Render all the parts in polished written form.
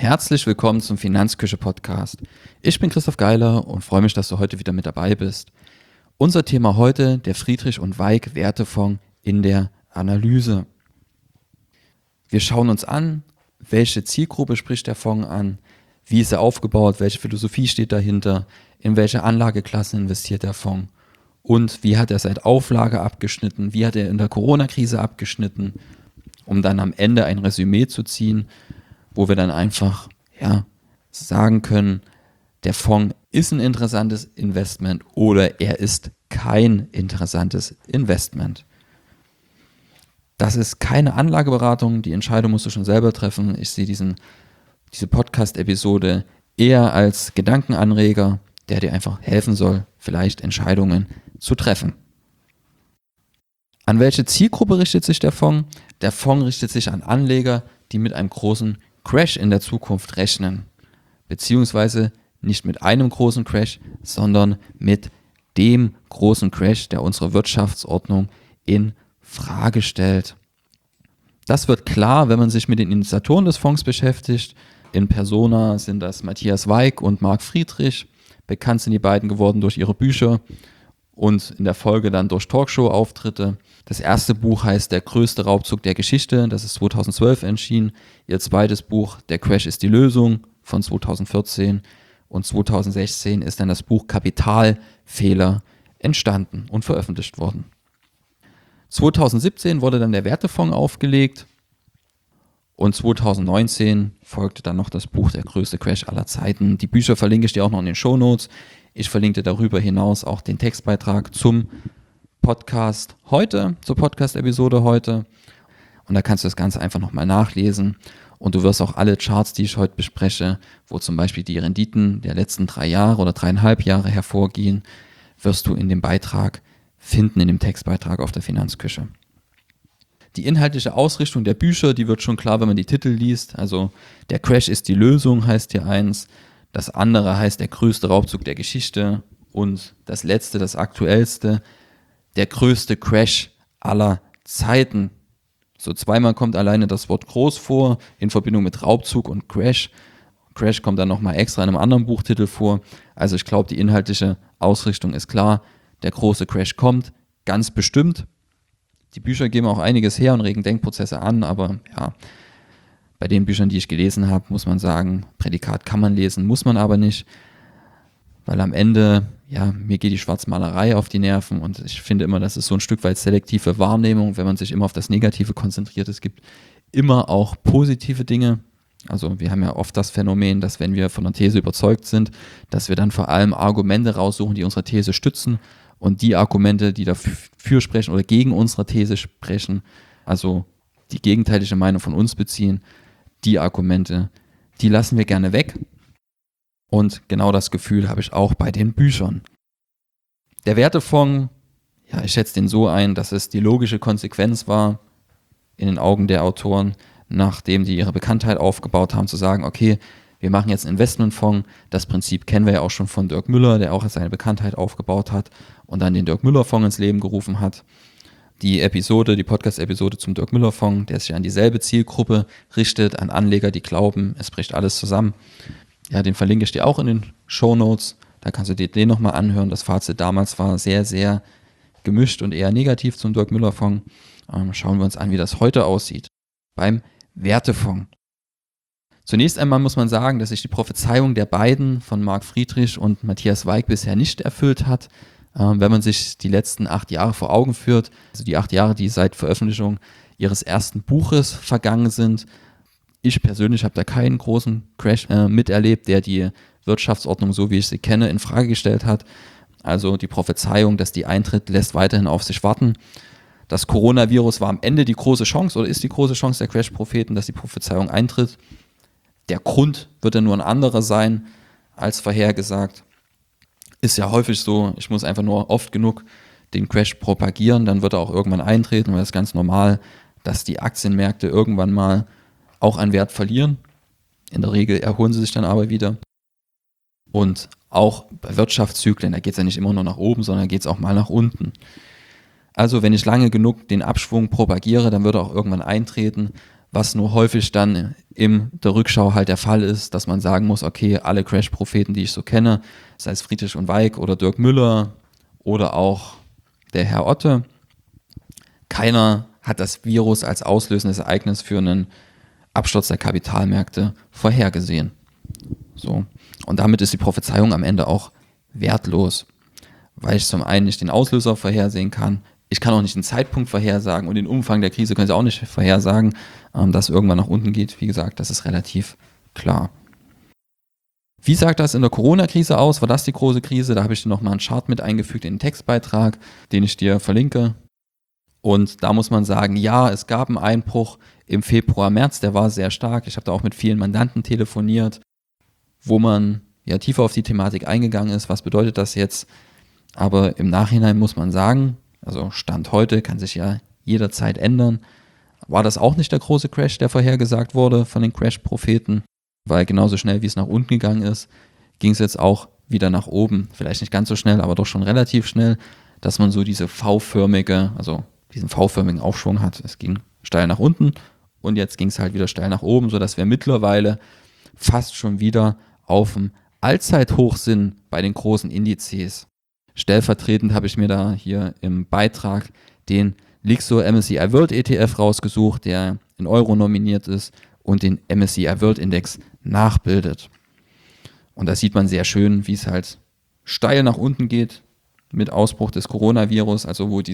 Herzlich willkommen zum Finanzküche-Podcast. Ich bin Christoph Geiler und freue mich, dass du heute wieder mit dabei bist. Unser Thema heute, der Friedrich und Weig Wertefonds in der Analyse. Wir schauen uns an, welche Zielgruppe spricht der Fonds an, wie ist er aufgebaut, welche Philosophie steht dahinter, in welche Anlageklassen investiert der Fonds und wie hat er seit Auflage abgeschnitten, wie hat er in der Corona-Krise abgeschnitten, um dann am Ende ein Resümee zu ziehen, wo wir dann einfach sagen können, der Fonds ist ein interessantes Investment oder er ist kein interessantes Investment. Das ist keine Anlageberatung, die Entscheidung musst du schon selber treffen. Ich sehe diese Podcast-Episode eher als Gedankenanreger, der dir einfach helfen soll, vielleicht Entscheidungen zu treffen. An welche Zielgruppe richtet sich der Fonds? Der Fonds richtet sich an Anleger, die mit einem großen Crash in der Zukunft rechnen. Beziehungsweise nicht mit einem großen Crash, sondern mit dem großen Crash, der unsere Wirtschaftsordnung in Frage stellt. Das wird klar, wenn man sich mit den Initiatoren des Fonds beschäftigt. In Persona sind das Matthias Weig und Marc Friedrich. Bekannt sind die beiden geworden durch ihre Bücher und in der Folge dann durch Talkshow-Auftritte. Das erste Buch heißt Der größte Raubzug der Geschichte, das ist 2012 erschienen. Ihr zweites Buch Der Crash ist die Lösung von 2014 und 2016 ist dann das Buch Kapitalfehler entstanden und veröffentlicht worden. 2017 wurde dann der Wertefonds aufgelegt und 2019 folgte dann noch das Buch Der größte Crash aller Zeiten. Die Bücher verlinke ich dir auch noch in den Shownotes. Ich verlinke dir darüber hinaus auch den Textbeitrag zum Podcast heute, zur Podcast-Episode heute. Und da kannst du das Ganze einfach nochmal nachlesen. Und du wirst auch alle Charts, die ich heute bespreche, wo zum Beispiel die Renditen der letzten 3 Jahre oder 3,5 Jahre hervorgehen, wirst du in dem Beitrag finden, in dem Textbeitrag auf der Finanzküche. Die inhaltliche Ausrichtung der Bücher, die wird schon klar, wenn man die Titel liest. Also Der Crash ist die Lösung heißt hier eins. Das andere heißt Der größte Raubzug der Geschichte. Und das letzte, das aktuellste, Der größte Crash aller Zeiten. So zweimal kommt alleine das Wort groß vor, in Verbindung mit Raubzug und Crash. Crash kommt dann nochmal extra in einem anderen Buchtitel vor. Also ich glaube, die inhaltliche Ausrichtung ist klar. Der große Crash kommt, ganz bestimmt. Die Bücher geben auch einiges her und regen Denkprozesse an, aber ja, bei den Büchern, die ich gelesen habe, muss man sagen, Prädikat kann man lesen, muss man aber nicht, weil am Ende, mir geht die Schwarzmalerei auf die Nerven und ich finde immer, das ist so ein Stück weit selektive Wahrnehmung, wenn man sich immer auf das Negative konzentriert. Es gibt immer auch positive Dinge. Also wir haben ja oft das Phänomen, dass wenn wir von einer These überzeugt sind, dass wir dann vor allem Argumente raussuchen, die unsere These stützen und die Argumente, die dafür sprechen oder gegen unsere These sprechen, also die gegenteilige Meinung von uns beziehen, die Argumente, die lassen wir gerne weg. Und genau das Gefühl habe ich auch bei den Büchern. Der Wertefonds, ich schätze den so ein, dass es die logische Konsequenz war, in den Augen der Autoren, nachdem die ihre Bekanntheit aufgebaut haben, zu sagen, okay, wir machen jetzt einen Investmentfonds. Das Prinzip kennen wir ja auch schon von Dirk Müller, der auch seine Bekanntheit aufgebaut hat und dann den Dirk Müller Fonds ins Leben gerufen hat. Die Podcast-Episode zum Dirk Müller Fonds, der sich an dieselbe Zielgruppe richtet, an Anleger, die glauben, es bricht alles zusammen. Ja, den verlinke ich dir auch in den Shownotes. Da kannst du dir den nochmal anhören. Das Fazit damals war sehr, sehr gemischt und eher negativ zum Dirk Müller Fonds. Schauen wir uns an, wie das heute aussieht beim Wertefonds. Zunächst einmal muss man sagen, dass sich die Prophezeiung der beiden von Marc Friedrich und Matthias Weig bisher nicht erfüllt hat. Wenn man sich die letzten 8 Jahre vor Augen führt, also die 8 Jahre, die seit Veröffentlichung ihres ersten Buches vergangen sind. Ich persönlich habe da keinen großen Crash miterlebt, der die Wirtschaftsordnung, so wie ich sie kenne, in Frage gestellt hat. Also die Prophezeiung, dass die eintritt, lässt weiterhin auf sich warten. Das Coronavirus war am Ende die große Chance oder ist die große Chance der Crash-Propheten, dass die Prophezeiung eintritt. Der Grund wird dann nur ein anderer sein als vorhergesagt. Ist ja häufig so, ich muss einfach nur oft genug den Crash propagieren, dann wird er auch irgendwann eintreten, weil das ist ganz normal, dass die Aktienmärkte irgendwann mal auch an Wert verlieren. In der Regel erholen sie sich dann aber wieder. Und auch bei Wirtschaftszyklen, da geht es ja nicht immer nur nach oben, sondern geht es auch mal nach unten. Also wenn ich lange genug den Abschwung propagiere, dann wird er auch irgendwann eintreten, was nur häufig dann in der Rückschau halt der Fall ist, dass man sagen muss, okay, alle Crash-Propheten, die ich so kenne, sei es Friedrich und Weig oder Dirk Müller oder auch der Herr Otte, keiner hat das Virus als auslösendes Ereignis für einen Absturz der Kapitalmärkte vorhergesehen. So. Und damit ist die Prophezeiung am Ende auch wertlos, weil ich zum einen nicht den Auslöser vorhersehen kann, ich kann auch nicht den Zeitpunkt vorhersagen und den Umfang der Krise können Sie auch nicht vorhersagen, dass es irgendwann nach unten geht. Wie gesagt, das ist relativ klar. Wie sah das in der Corona-Krise aus? War das die große Krise? Da habe ich dir nochmal einen Chart mit eingefügt in den Textbeitrag, den ich dir verlinke. Und da muss man sagen, ja, es gab einen Einbruch im Februar, März, der war sehr stark. Ich habe da auch mit vielen Mandanten telefoniert, wo man ja tiefer auf die Thematik eingegangen ist. Was bedeutet das jetzt? Aber im Nachhinein muss man sagen, also Stand heute kann sich ja jederzeit ändern, war das auch nicht der große Crash, der vorhergesagt wurde von den Crash-Propheten, weil genauso schnell wie es nach unten gegangen ist, ging es jetzt auch wieder nach oben. Vielleicht nicht ganz so schnell, aber doch schon relativ schnell, dass man so diesen V-förmigen Aufschwung hat. Es ging steil nach unten und jetzt ging es halt wieder steil nach oben, sodass wir mittlerweile fast schon wieder auf dem Allzeithoch sind bei den großen Indizes. Stellvertretend habe ich mir da hier im Beitrag den Lixo MSCI World ETF rausgesucht, der in Euro nominiert ist und den MSCI World Index nachbildet. Und da sieht man sehr schön, wie es halt steil nach unten geht mit Ausbruch des Coronavirus, also wo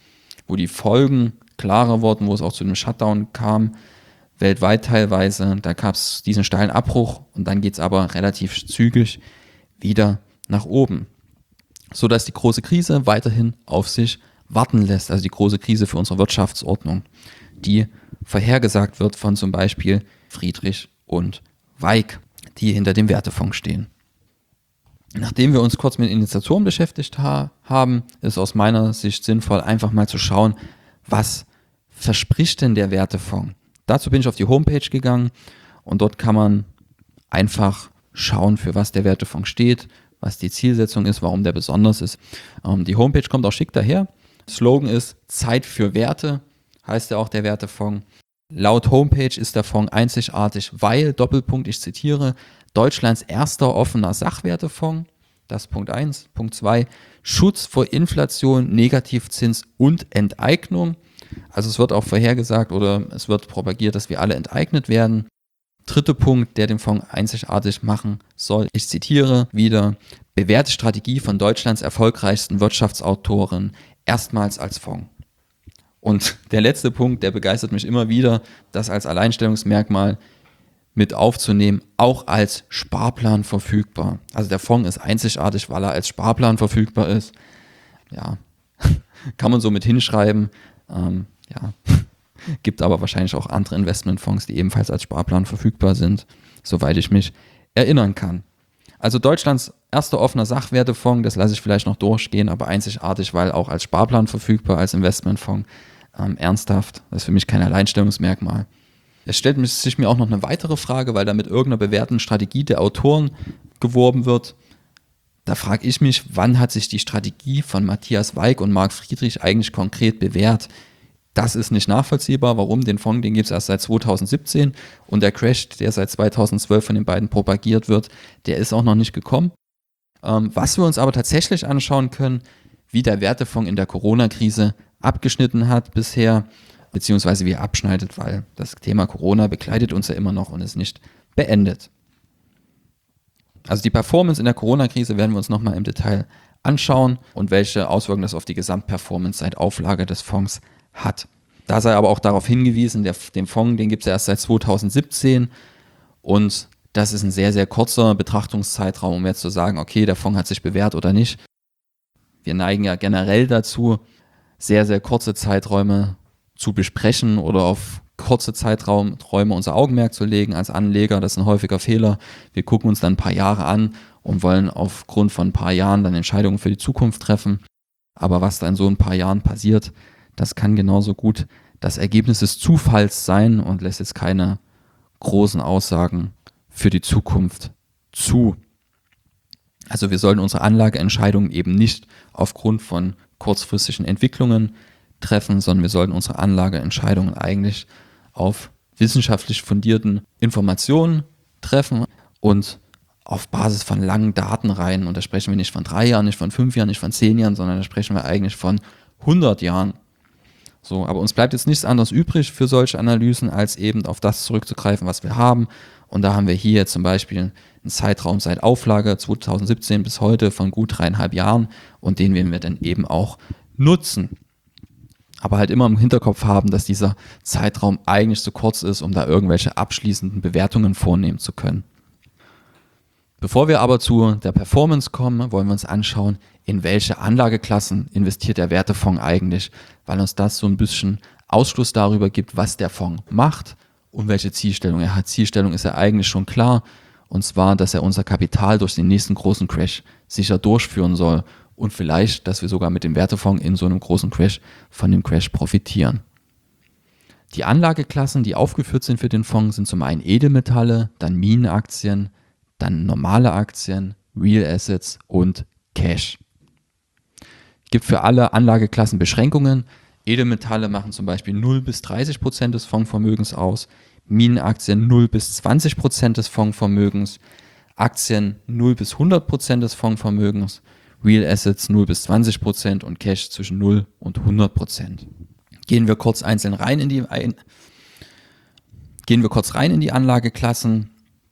die Folgen klarer wurden, wo es auch zu einem Shutdown kam, weltweit teilweise. Da gab es diesen steilen Abbruch und dann geht es aber relativ zügig wieder nach oben, sodass die große Krise weiterhin auf sich warten lässt, also die große Krise für unsere Wirtschaftsordnung, die vorhergesagt wird von zum Beispiel Friedrich und Weig, die hinter dem Wertefonds stehen. Nachdem wir uns kurz mit Initiatoren beschäftigt haben, ist aus meiner Sicht sinnvoll, einfach mal zu schauen, was verspricht denn der Wertefonds? Dazu bin ich auf die Homepage gegangen und dort kann man einfach schauen, für was der Wertefonds steht, was die Zielsetzung ist, warum der besonders ist. Die Homepage kommt auch schick daher. Slogan ist Zeit für Werte, heißt ja auch der Wertefonds. Laut Homepage ist der Fonds einzigartig, weil, Doppelpunkt, ich zitiere, Deutschlands erster offener Sachwertefonds, das ist Punkt 1. Punkt 2, Schutz vor Inflation, Negativzins und Enteignung. Also es wird auch vorhergesagt oder es wird propagiert, dass wir alle enteignet werden. Dritter Punkt, der den Fonds einzigartig machen soll, ich zitiere wieder, bewährte Strategie von Deutschlands erfolgreichsten Wirtschaftsautoren, erstmals als Fonds. Und der letzte Punkt, der begeistert mich immer wieder, das als Alleinstellungsmerkmal mit aufzunehmen, auch als Sparplan verfügbar. Also der Fonds ist einzigartig, weil er als Sparplan verfügbar ist. Ja, kann man so mit hinschreiben. Gibt aber wahrscheinlich auch andere Investmentfonds, die ebenfalls als Sparplan verfügbar sind, soweit ich mich erinnern kann. Also Deutschlands erster offener Sachwertefonds, das lasse ich vielleicht noch durchgehen, aber einzigartig, weil auch als Sparplan verfügbar, als Investmentfonds. Ernsthaft, das ist für mich kein Alleinstellungsmerkmal. Es stellt sich mir auch noch eine weitere Frage, weil da mit irgendeiner bewährten Strategie der Autoren geworben wird. Da frage ich mich, wann hat sich die Strategie von Matthias Weig und Marc Friedrich eigentlich konkret bewährt? Das ist nicht nachvollziehbar. Warum? Den Fonds, den gibt es erst seit 2017 und der Crash, der seit 2012 von den beiden propagiert wird, der ist auch noch nicht gekommen. Was wir uns aber tatsächlich anschauen können, wie der Wertefonds in der Corona-Krise abgeschnitten hat bisher, beziehungsweise wie er abschneidet, weil das Thema Corona begleitet uns ja immer noch und ist nicht beendet. Also die Performance in der Corona-Krise werden wir uns nochmal im Detail anschauen und welche Auswirkungen das auf die Gesamtperformance seit Auflage des Fonds hat. Da sei aber auch darauf hingewiesen, den Fonds, den gibt es ja erst seit 2017 und das ist ein sehr, sehr kurzer Betrachtungszeitraum, um jetzt zu sagen, okay, der Fonds hat sich bewährt oder nicht. Wir neigen ja generell dazu, sehr, sehr kurze Zeiträume zu besprechen oder auf kurze Zeiträume unser Augenmerk zu legen als Anleger. Das ist ein häufiger Fehler. Wir gucken uns dann ein paar Jahre an und wollen aufgrund von ein paar Jahren dann Entscheidungen für die Zukunft treffen. Aber was da in so ein paar Jahren passiert, das kann genauso gut das Ergebnis des Zufalls sein und lässt jetzt keine großen Aussagen für die Zukunft zu. Also wir sollten unsere Anlageentscheidungen eben nicht aufgrund von kurzfristigen Entwicklungen treffen, sondern wir sollten unsere Anlageentscheidungen eigentlich auf wissenschaftlich fundierten Informationen treffen und auf Basis von langen Datenreihen, und da sprechen wir nicht von 3 Jahren, nicht von 5 Jahren, nicht von 10 Jahren, sondern da sprechen wir eigentlich von 100 Jahren. So, aber uns bleibt jetzt nichts anderes übrig für solche Analysen, als eben auf das zurückzugreifen, was wir haben. Und da haben wir hier zum Beispiel einen Zeitraum seit Auflage 2017 bis heute von gut 3,5 Jahren, und den werden wir dann eben auch nutzen. Aber halt immer im Hinterkopf haben, dass dieser Zeitraum eigentlich zu kurz ist, um da irgendwelche abschließenden Bewertungen vornehmen zu können. Bevor wir aber zu der Performance kommen, wollen wir uns anschauen, in welche Anlageklassen investiert der Wertefonds eigentlich, weil uns das so ein bisschen Ausschluss darüber gibt, was der Fonds macht und welche Zielstellung er hat. Zielstellung ist ja eigentlich schon klar, und zwar, dass er unser Kapital durch den nächsten großen Crash sicher durchführen soll und vielleicht, dass wir sogar mit dem Wertefonds in so einem großen Crash von dem Crash profitieren. Die Anlageklassen, die aufgeführt sind für den Fonds, sind zum einen Edelmetalle, dann Minenaktien, dann normale Aktien, Real Assets und Cash. Es gibt für alle Anlageklassen Beschränkungen. Edelmetalle machen zum Beispiel 0 bis 30% des Fondsvermögens aus, Minenaktien 0 bis 20% des Fondsvermögens, Aktien 0 bis 100% des Fondsvermögens, Real Assets 0 bis 20% und Cash zwischen 0 und 100%. Gehen wir kurz rein in die Anlageklassen.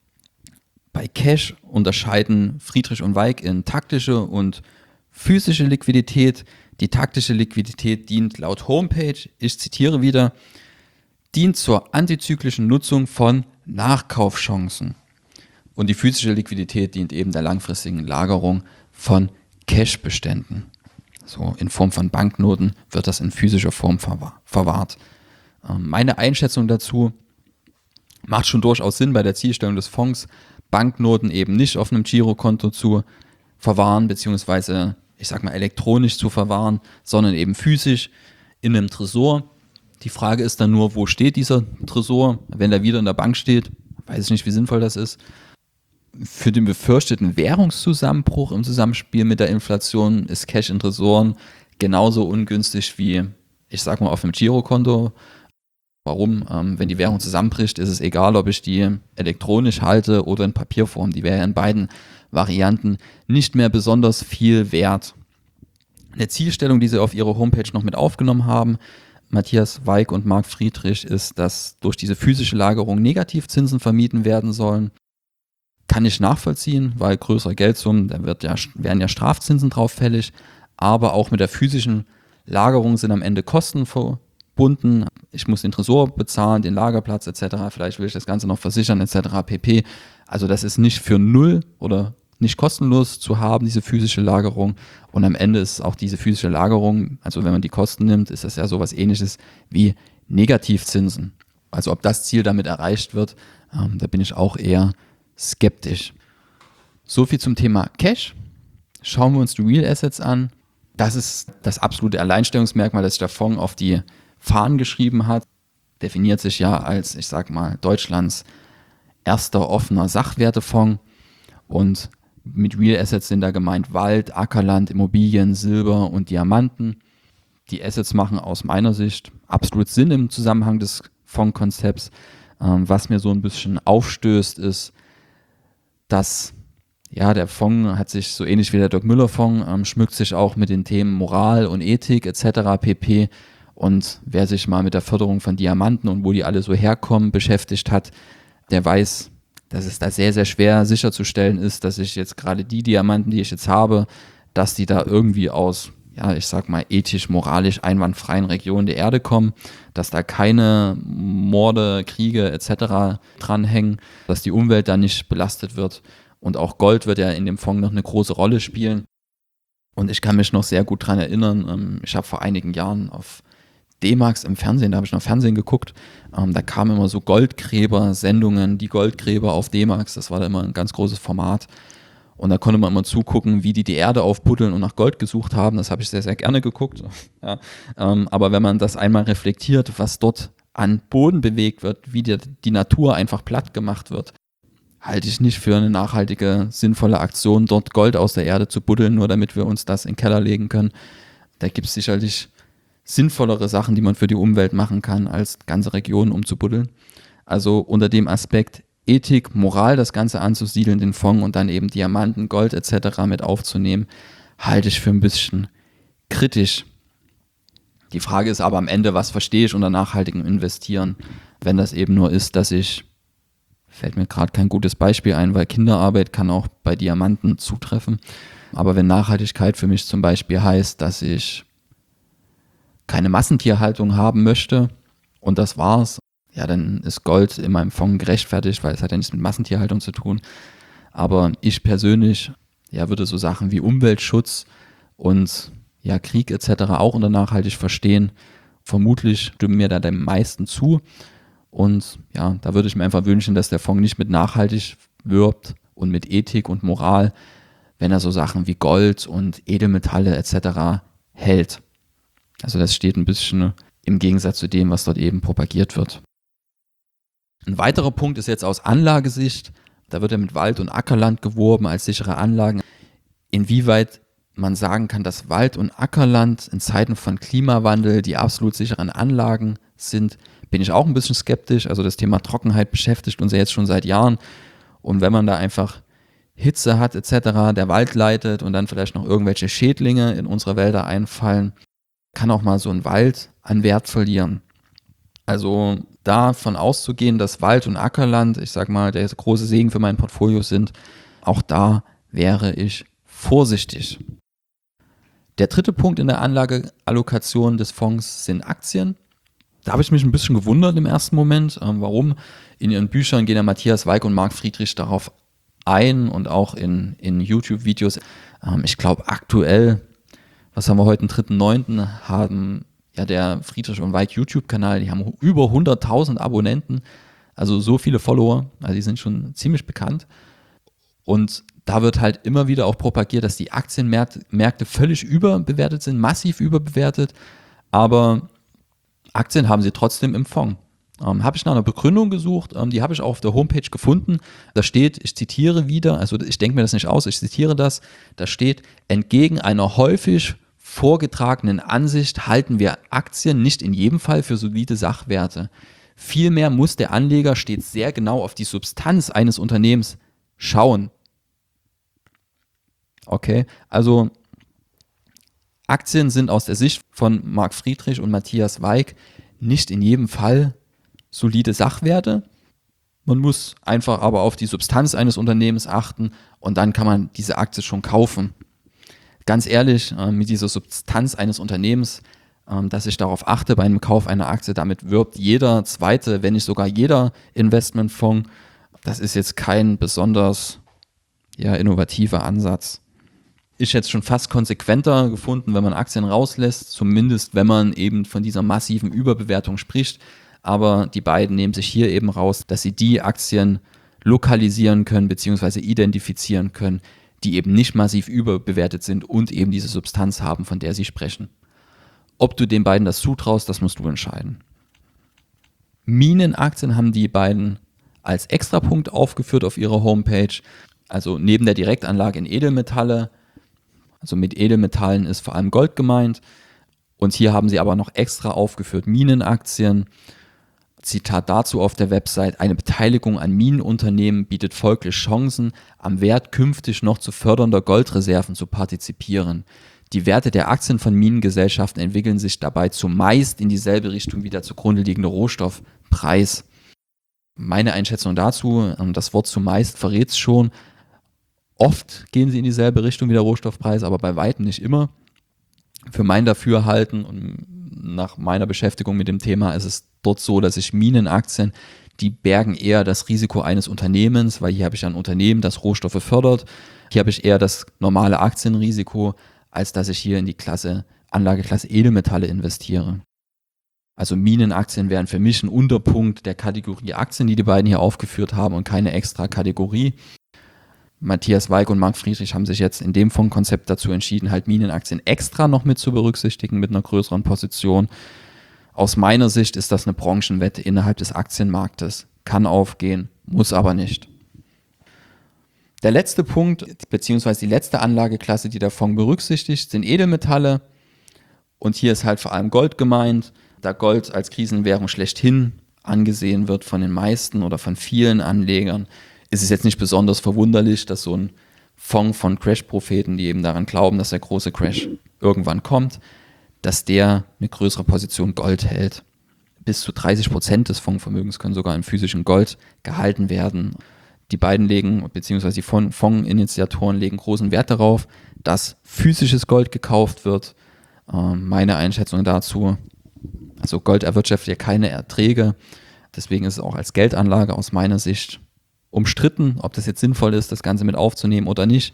Bei Cash unterscheiden Friedrich und Weig in taktische und physische Liquidität. Die taktische Liquidität dient laut Homepage, ich zitiere wieder, dient zur antizyklischen Nutzung von Nachkaufchancen. Und die physische Liquidität dient eben der langfristigen Lagerung von Cashbeständen. So in Form von Banknoten wird das in physischer Form verwahrt. Meine Einschätzung dazu macht schon durchaus Sinn bei der Zielstellung des Fonds, Banknoten eben nicht auf einem Girokonto zu verwahren, beziehungsweise, ich sag mal, elektronisch zu verwahren, sondern eben physisch in einem Tresor. Die Frage ist dann nur, wo steht dieser Tresor? Wenn der wieder in der Bank steht, weiß ich nicht, wie sinnvoll das ist. Für den befürchteten Währungszusammenbruch im Zusammenspiel mit der Inflation ist Cash in Tresoren genauso ungünstig wie, ich sag mal, auf einem Girokonto. Warum? Wenn die Währung zusammenbricht, ist es egal, ob ich die elektronisch halte oder in Papierform. Die wäre ja in beiden Varianten nicht mehr besonders viel wert. Eine Zielstellung, die sie auf ihrer Homepage noch mit aufgenommen haben, Matthias Weig und Marc Friedrich, ist, dass durch diese physische Lagerung Negativzinsen vermieden werden sollen. Kann ich nachvollziehen, weil größere Geldsummen, da werden ja Strafzinsen drauf fällig, aber auch mit der physischen Lagerung sind am Ende Kosten verbunden. Ich muss den Tresor bezahlen, den Lagerplatz etc., vielleicht will ich das Ganze noch versichern etc. pp. Also das ist nicht für null oder nicht kostenlos zu haben, diese physische Lagerung, und am Ende ist auch diese physische Lagerung, also wenn man die Kosten nimmt, ist das ja sowas Ähnliches wie Negativzinsen. Also ob das Ziel damit erreicht wird, da bin ich auch eher skeptisch. So viel zum Thema Cash. Schauen wir uns die Real Assets an. Das ist das absolute Alleinstellungsmerkmal, das sich der Fonds auf die Fahnen geschrieben hat. Definiert sich ja als, ich sag mal, Deutschlands erster offener Sachwertefonds, und mit Real Assets sind da gemeint Wald, Ackerland, Immobilien, Silber und Diamanten. Die Assets machen aus meiner Sicht absolut Sinn im Zusammenhang des Fondskonzepts. Was mir so ein bisschen aufstößt, ist, dass der Fonds hat sich so ähnlich wie der Dirk Müller Fonds, schmückt sich auch mit den Themen Moral und Ethik etc. pp. Und wer sich mal mit der Förderung von Diamanten und wo die alle so herkommen beschäftigt hat, der weiß, dass es da sehr, sehr schwer sicherzustellen ist, dass ich jetzt gerade die Diamanten, die ich jetzt habe, dass die da irgendwie aus, ich sag mal, ethisch, moralisch einwandfreien Regionen der Erde kommen, dass da keine Morde, Kriege etc. dranhängen, dass die Umwelt da nicht belastet wird. Und auch Gold wird ja in dem Fonds noch eine große Rolle spielen. Und ich kann mich noch sehr gut dran erinnern, ich habe vor einigen Jahren auf D-Max im Fernsehen, da habe ich noch Fernsehen geguckt, da kamen immer so Goldgräber-Sendungen, die Goldgräber auf D-Max, das war da immer ein ganz großes Format. Und da konnte man immer zugucken, wie die Erde aufbuddeln und nach Gold gesucht haben. Das habe ich sehr, sehr gerne geguckt. Ja. Aber wenn man das einmal reflektiert, was dort an Boden bewegt wird, wie die Natur einfach platt gemacht wird, halte ich nicht für eine nachhaltige, sinnvolle Aktion, dort Gold aus der Erde zu buddeln, nur damit wir uns das in den Keller legen können. Da gibt es sicherlich sinnvollere Sachen, die man für die Umwelt machen kann, als ganze Regionen umzubuddeln. Also unter dem Aspekt Ethik, Moral das Ganze anzusiedeln, den Fonds, und dann eben Diamanten, Gold etc. mit aufzunehmen, halte ich für ein bisschen kritisch. Die Frage ist aber am Ende, was verstehe ich unter nachhaltigem Investieren? Wenn das eben nur ist, fällt mir gerade kein gutes Beispiel ein, weil Kinderarbeit kann auch bei Diamanten zutreffen. Aber wenn Nachhaltigkeit für mich zum Beispiel heißt, dass ich keine Massentierhaltung haben möchte und das war's, ja, dann ist Gold in meinem Fonds gerechtfertigt, weil es hat ja nichts mit Massentierhaltung zu tun. Aber ich persönlich, ja, würde so Sachen wie Umweltschutz und ja, Krieg etc. auch unter nachhaltig verstehen. Vermutlich stimmen mir da die meisten zu. Und ja, da würde ich mir einfach wünschen, dass der Fonds nicht mit nachhaltig wirbt und mit Ethik und Moral, wenn er so Sachen wie Gold und Edelmetalle etc. hält. Also das steht ein bisschen im Gegensatz zu dem, was dort eben propagiert wird. Ein weiterer Punkt ist jetzt aus Anlagesicht, da wird ja mit Wald- und Ackerland geworben als sichere Anlagen. Inwieweit man sagen kann, dass Wald- und Ackerland in Zeiten von Klimawandel die absolut sicheren Anlagen sind, bin ich auch ein bisschen skeptisch. Also das Thema Trockenheit beschäftigt uns ja jetzt schon seit Jahren. Und wenn man da einfach Hitze hat etc., der Wald leidet und dann vielleicht noch irgendwelche Schädlinge in unsere Wälder einfallen, kann auch mal so ein Wald an Wert verlieren. Also davon auszugehen, dass Wald- und Ackerland, ich sag mal, der große Segen für mein Portfolio sind, auch da wäre ich vorsichtig. Der dritte Punkt in der Anlageallokation des Fonds sind Aktien. Da habe ich mich ein bisschen gewundert im ersten Moment. Warum? In ihren Büchern gehen ja Matthias Weig und Marc Friedrich darauf ein und auch in YouTube-Videos. Ich glaube aktuell, was haben wir heute, den 3.9., haben ja der Friedrich und Weig YouTube-Kanal, die haben über 100.000 Abonnenten, also so viele Follower, also die sind schon ziemlich bekannt. Und da wird halt immer wieder auch propagiert, dass die Aktienmärkte völlig überbewertet sind, massiv überbewertet, aber Aktien haben sie trotzdem im Fonds. Habe ich nach einer Begründung gesucht, die habe ich auch auf der Homepage gefunden. Da steht, ich zitiere wieder, also ich denke mir das nicht aus, ich zitiere das, da steht, entgegen einer häufig vorgetragenen Ansicht halten wir Aktien nicht in jedem Fall für solide Sachwerte. Vielmehr muss der Anleger stets sehr genau auf die Substanz eines Unternehmens schauen. Okay, also Aktien sind aus der Sicht von Marc Friedrich und Matthias Weig nicht in jedem Fall solide Sachwerte. Man muss einfach aber auf die Substanz eines Unternehmens achten und dann kann man diese Aktie schon kaufen. Ganz ehrlich, mit dieser Substanz eines Unternehmens, dass ich darauf achte bei einem Kauf einer Aktie, damit wirbt jeder zweite, wenn nicht sogar jeder Investmentfonds. Das ist jetzt kein besonders innovativer Ansatz. Ich hätte es schon fast konsequenter gefunden, wenn man Aktien rauslässt, zumindest wenn man eben von dieser massiven Überbewertung spricht. Aber die beiden nehmen sich hier eben raus, dass sie die Aktien lokalisieren können bzw. identifizieren können, die eben nicht massiv überbewertet sind und eben diese Substanz haben, von der sie sprechen. Ob du den beiden das zutraust, das musst du entscheiden. Minenaktien haben die beiden als Extrapunkt aufgeführt auf ihrer Homepage. Also neben der Direktanlage in Edelmetalle, also mit Edelmetallen ist vor allem Gold gemeint. Und hier haben sie aber noch extra aufgeführt Minenaktien. Zitat dazu auf der Website: Eine Beteiligung an Minenunternehmen bietet folglich Chancen, am Wert künftig noch zu fördernder Goldreserven zu partizipieren. Die Werte der Aktien von Minengesellschaften entwickeln sich dabei zumeist in dieselbe Richtung wie der zugrunde liegende Rohstoffpreis. Meine Einschätzung dazu, das Wort zumeist verrät es schon. Oft gehen sie in dieselbe Richtung wie der Rohstoffpreis, aber bei weitem nicht immer. Für mein Dafürhalten und nach meiner Beschäftigung mit dem Thema ist es dort so, dass ich Minenaktien, die bergen eher das Risiko eines Unternehmens, weil hier habe ich ein Unternehmen, das Rohstoffe fördert. Hier habe ich eher das normale Aktienrisiko, als dass ich hier in die Anlageklasse Edelmetalle investiere. Also Minenaktien wären für mich ein Unterpunkt der Kategorie Aktien, die beiden hier aufgeführt haben und keine extra Kategorie. Matthias Weig und Marc Friedrich haben sich jetzt in dem Fondskonzept dazu entschieden, halt Minenaktien extra noch mit zu berücksichtigen mit einer größeren Position. Aus meiner Sicht ist das eine Branchenwette innerhalb des Aktienmarktes. Kann aufgehen, muss aber nicht. Der letzte Punkt, beziehungsweise die letzte Anlageklasse, die der Fonds berücksichtigt, sind Edelmetalle. Und hier ist halt vor allem Gold gemeint, da Gold als Krisenwährung schlechthin angesehen wird von den meisten oder von vielen Anlegern, ist es jetzt nicht besonders verwunderlich, dass so ein Fonds von Crash-Propheten, die eben daran glauben, dass der große Crash irgendwann kommt, dass der eine größere Position Gold hält. Bis zu 30% des Fondsvermögens können sogar in physischem Gold gehalten werden. Die beiden legen, beziehungsweise die Fondsinitiatoren legen großen Wert darauf, dass physisches Gold gekauft wird. Meine Einschätzung dazu, also Gold erwirtschaftet ja keine Erträge, deswegen ist es auch als Geldanlage aus meiner Sicht umstritten, ob das jetzt sinnvoll ist, das Ganze mit aufzunehmen oder nicht.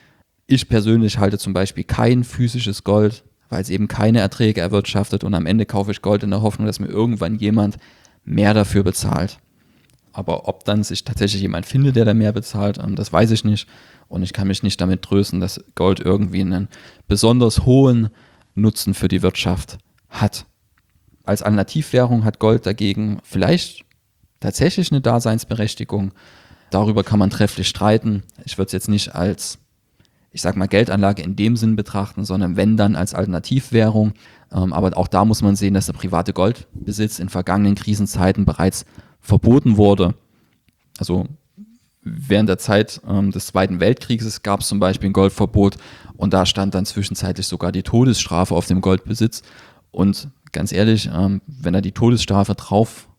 Ich persönlich halte zum Beispiel kein physisches Gold, weil es eben keine Erträge erwirtschaftet und am Ende kaufe ich Gold in der Hoffnung, dass mir irgendwann jemand mehr dafür bezahlt. Aber ob dann sich tatsächlich jemand findet, der da mehr bezahlt, das weiß ich nicht. Und ich kann mich nicht damit trösten, dass Gold irgendwie einen besonders hohen Nutzen für die Wirtschaft hat. Als Alternativwährung hat Gold dagegen vielleicht tatsächlich eine Daseinsberechtigung. Darüber kann man trefflich streiten. Ich würde es jetzt nicht als, ich sag mal, Geldanlage in dem Sinn betrachten, sondern wenn dann als Alternativwährung. Aber auch da muss man sehen, dass der private Goldbesitz in vergangenen Krisenzeiten bereits verboten wurde. Also während der Zeit des Zweiten Weltkrieges gab es zum Beispiel ein Goldverbot und da stand dann zwischenzeitlich sogar die Todesstrafe auf dem Goldbesitz. Und ganz ehrlich, wenn da die Todesstrafe drauf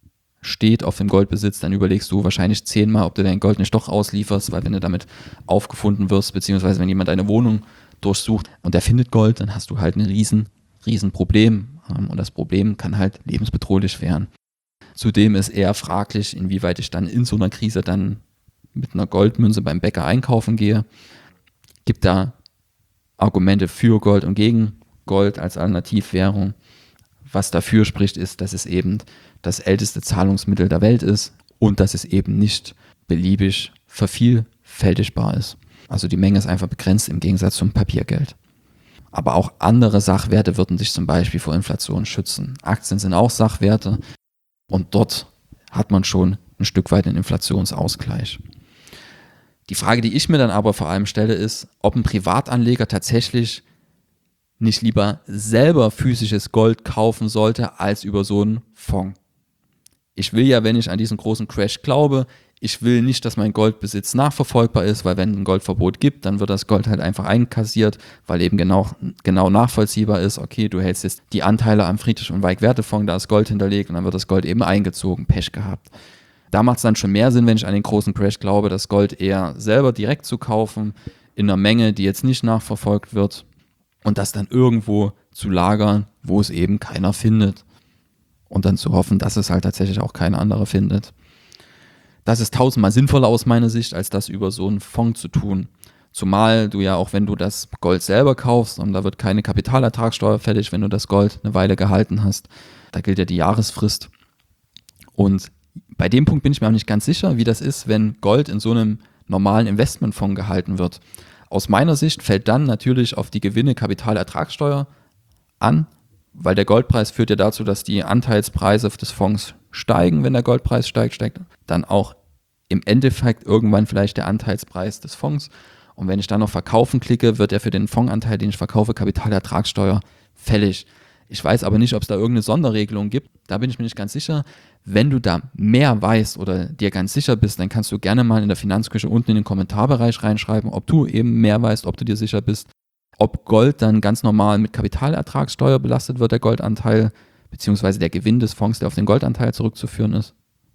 steht auf dem Goldbesitz, dann überlegst du wahrscheinlich 10-mal, ob du dein Gold nicht doch auslieferst, weil wenn du damit aufgefunden wirst, beziehungsweise wenn jemand deine Wohnung durchsucht und der findet Gold, dann hast du halt ein riesen Problem und das Problem kann halt lebensbedrohlich werden. Zudem ist eher fraglich, inwieweit ich dann in so einer Krise dann mit einer Goldmünze beim Bäcker einkaufen gehe. Gibt da Argumente für Gold und gegen Gold als Alternativwährung. Was dafür spricht, ist, dass es eben das älteste Zahlungsmittel der Welt ist und dass es eben nicht beliebig vervielfältigbar ist. Also die Menge ist einfach begrenzt im Gegensatz zum Papiergeld. Aber auch andere Sachwerte würden sich zum Beispiel vor Inflation schützen. Aktien sind auch Sachwerte und dort hat man schon ein Stück weit einen Inflationsausgleich. Die Frage, die ich mir dann aber vor allem stelle, ist, ob ein Privatanleger tatsächlich nicht lieber selber physisches Gold kaufen sollte, als über so einen Fonds. Ich will ja, wenn ich an diesen großen Crash glaube, ich will nicht, dass mein Goldbesitz nachverfolgbar ist, weil wenn es ein Goldverbot gibt, dann wird das Gold halt einfach einkassiert, weil eben genau nachvollziehbar ist, okay, du hältst jetzt die Anteile am Friedrich- und Weick-Wertefonds, da ist Gold hinterlegt und dann wird das Gold eben eingezogen, Pech gehabt. Da macht es dann schon mehr Sinn, wenn ich an den großen Crash glaube, das Gold eher selber direkt zu kaufen, in einer Menge, die jetzt nicht nachverfolgt wird und das dann irgendwo zu lagern, wo es eben keiner findet. Und dann zu hoffen, dass es halt tatsächlich auch kein anderer findet. Das ist 1000-mal sinnvoller aus meiner Sicht, als das über so einen Fonds zu tun. Zumal du ja auch, wenn du das Gold selber kaufst, und da wird keine Kapitalertragssteuer fällig, wenn du das Gold eine Weile gehalten hast. Da gilt ja die Jahresfrist. Und bei dem Punkt bin ich mir auch nicht ganz sicher, wie das ist, wenn Gold in so einem normalen Investmentfonds gehalten wird. Aus meiner Sicht fällt dann natürlich auf die Gewinne Kapitalertragssteuer an, weil der Goldpreis führt ja dazu, dass die Anteilspreise des Fonds steigen, wenn der Goldpreis steigt dann auch im Endeffekt irgendwann vielleicht der Anteilspreis des Fonds. Und wenn ich dann noch verkaufen klicke, wird ja für den Fondsanteil, den ich verkaufe, Kapitalertragssteuer fällig. Ich weiß aber nicht, ob es da irgendeine Sonderregelung gibt. Da bin ich mir nicht ganz sicher. Wenn du da mehr weißt oder dir ganz sicher bist, dann kannst du gerne mal in der Finanzküche unten in den Kommentarbereich reinschreiben, ob du eben mehr weißt, ob du dir sicher bist. Ob Gold dann ganz normal mit Kapitalertragssteuer belastet wird, der Goldanteil, beziehungsweise der Gewinn des Fonds, der auf den Goldanteil zurückzuführen ist.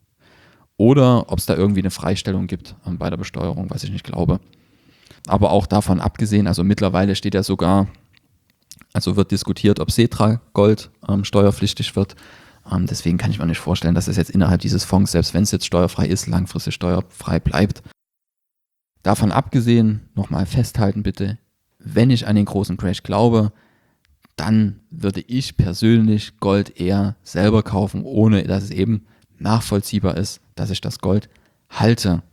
Oder ob es da irgendwie eine Freistellung gibt bei der Besteuerung, was ich nicht glaube. Aber auch davon abgesehen, also mittlerweile steht ja sogar, also wird diskutiert, ob Setra-Gold steuerpflichtig wird. Deswegen kann ich mir nicht vorstellen, dass es jetzt innerhalb dieses Fonds, selbst wenn es jetzt steuerfrei ist, langfristig steuerfrei bleibt. Davon abgesehen, nochmal festhalten bitte, wenn ich an den großen Crash glaube, dann würde ich persönlich Gold eher selber kaufen, ohne dass es eben nachvollziehbar ist, dass ich das Gold halte.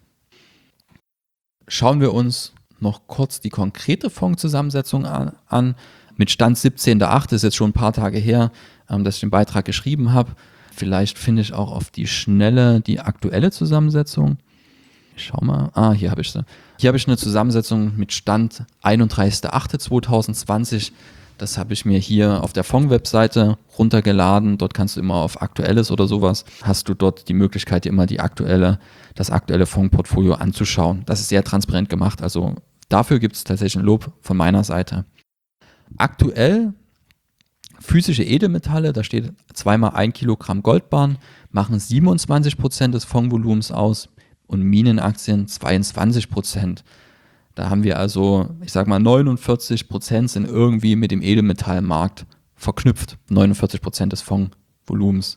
Schauen wir uns noch kurz die konkrete Fondszusammensetzung an. Mit Stand 17.08. ist jetzt schon ein paar Tage her, dass ich den Beitrag geschrieben habe. Vielleicht finde ich auch auf die Schnelle die aktuelle Zusammensetzung. Ich schau mal. Hier habe ich sie. Hier habe ich eine Zusammensetzung mit Stand 31.08.2020. Das habe ich mir hier auf der Fonds-Webseite runtergeladen. Dort kannst du immer auf Aktuelles oder sowas, hast du dort die Möglichkeit, dir immer das aktuelle Fondsportfolio anzuschauen. Das ist sehr transparent gemacht. Also dafür gibt es tatsächlich ein Lob von meiner Seite. Aktuell physische Edelmetalle, da steht 2x1 Kilogramm Goldbarren, machen 27% des Fondsvolumens aus und Minenaktien 22%. Da haben wir also, ich sag mal, 49% sind irgendwie mit dem Edelmetallmarkt verknüpft. 49% des Fondsvolumens.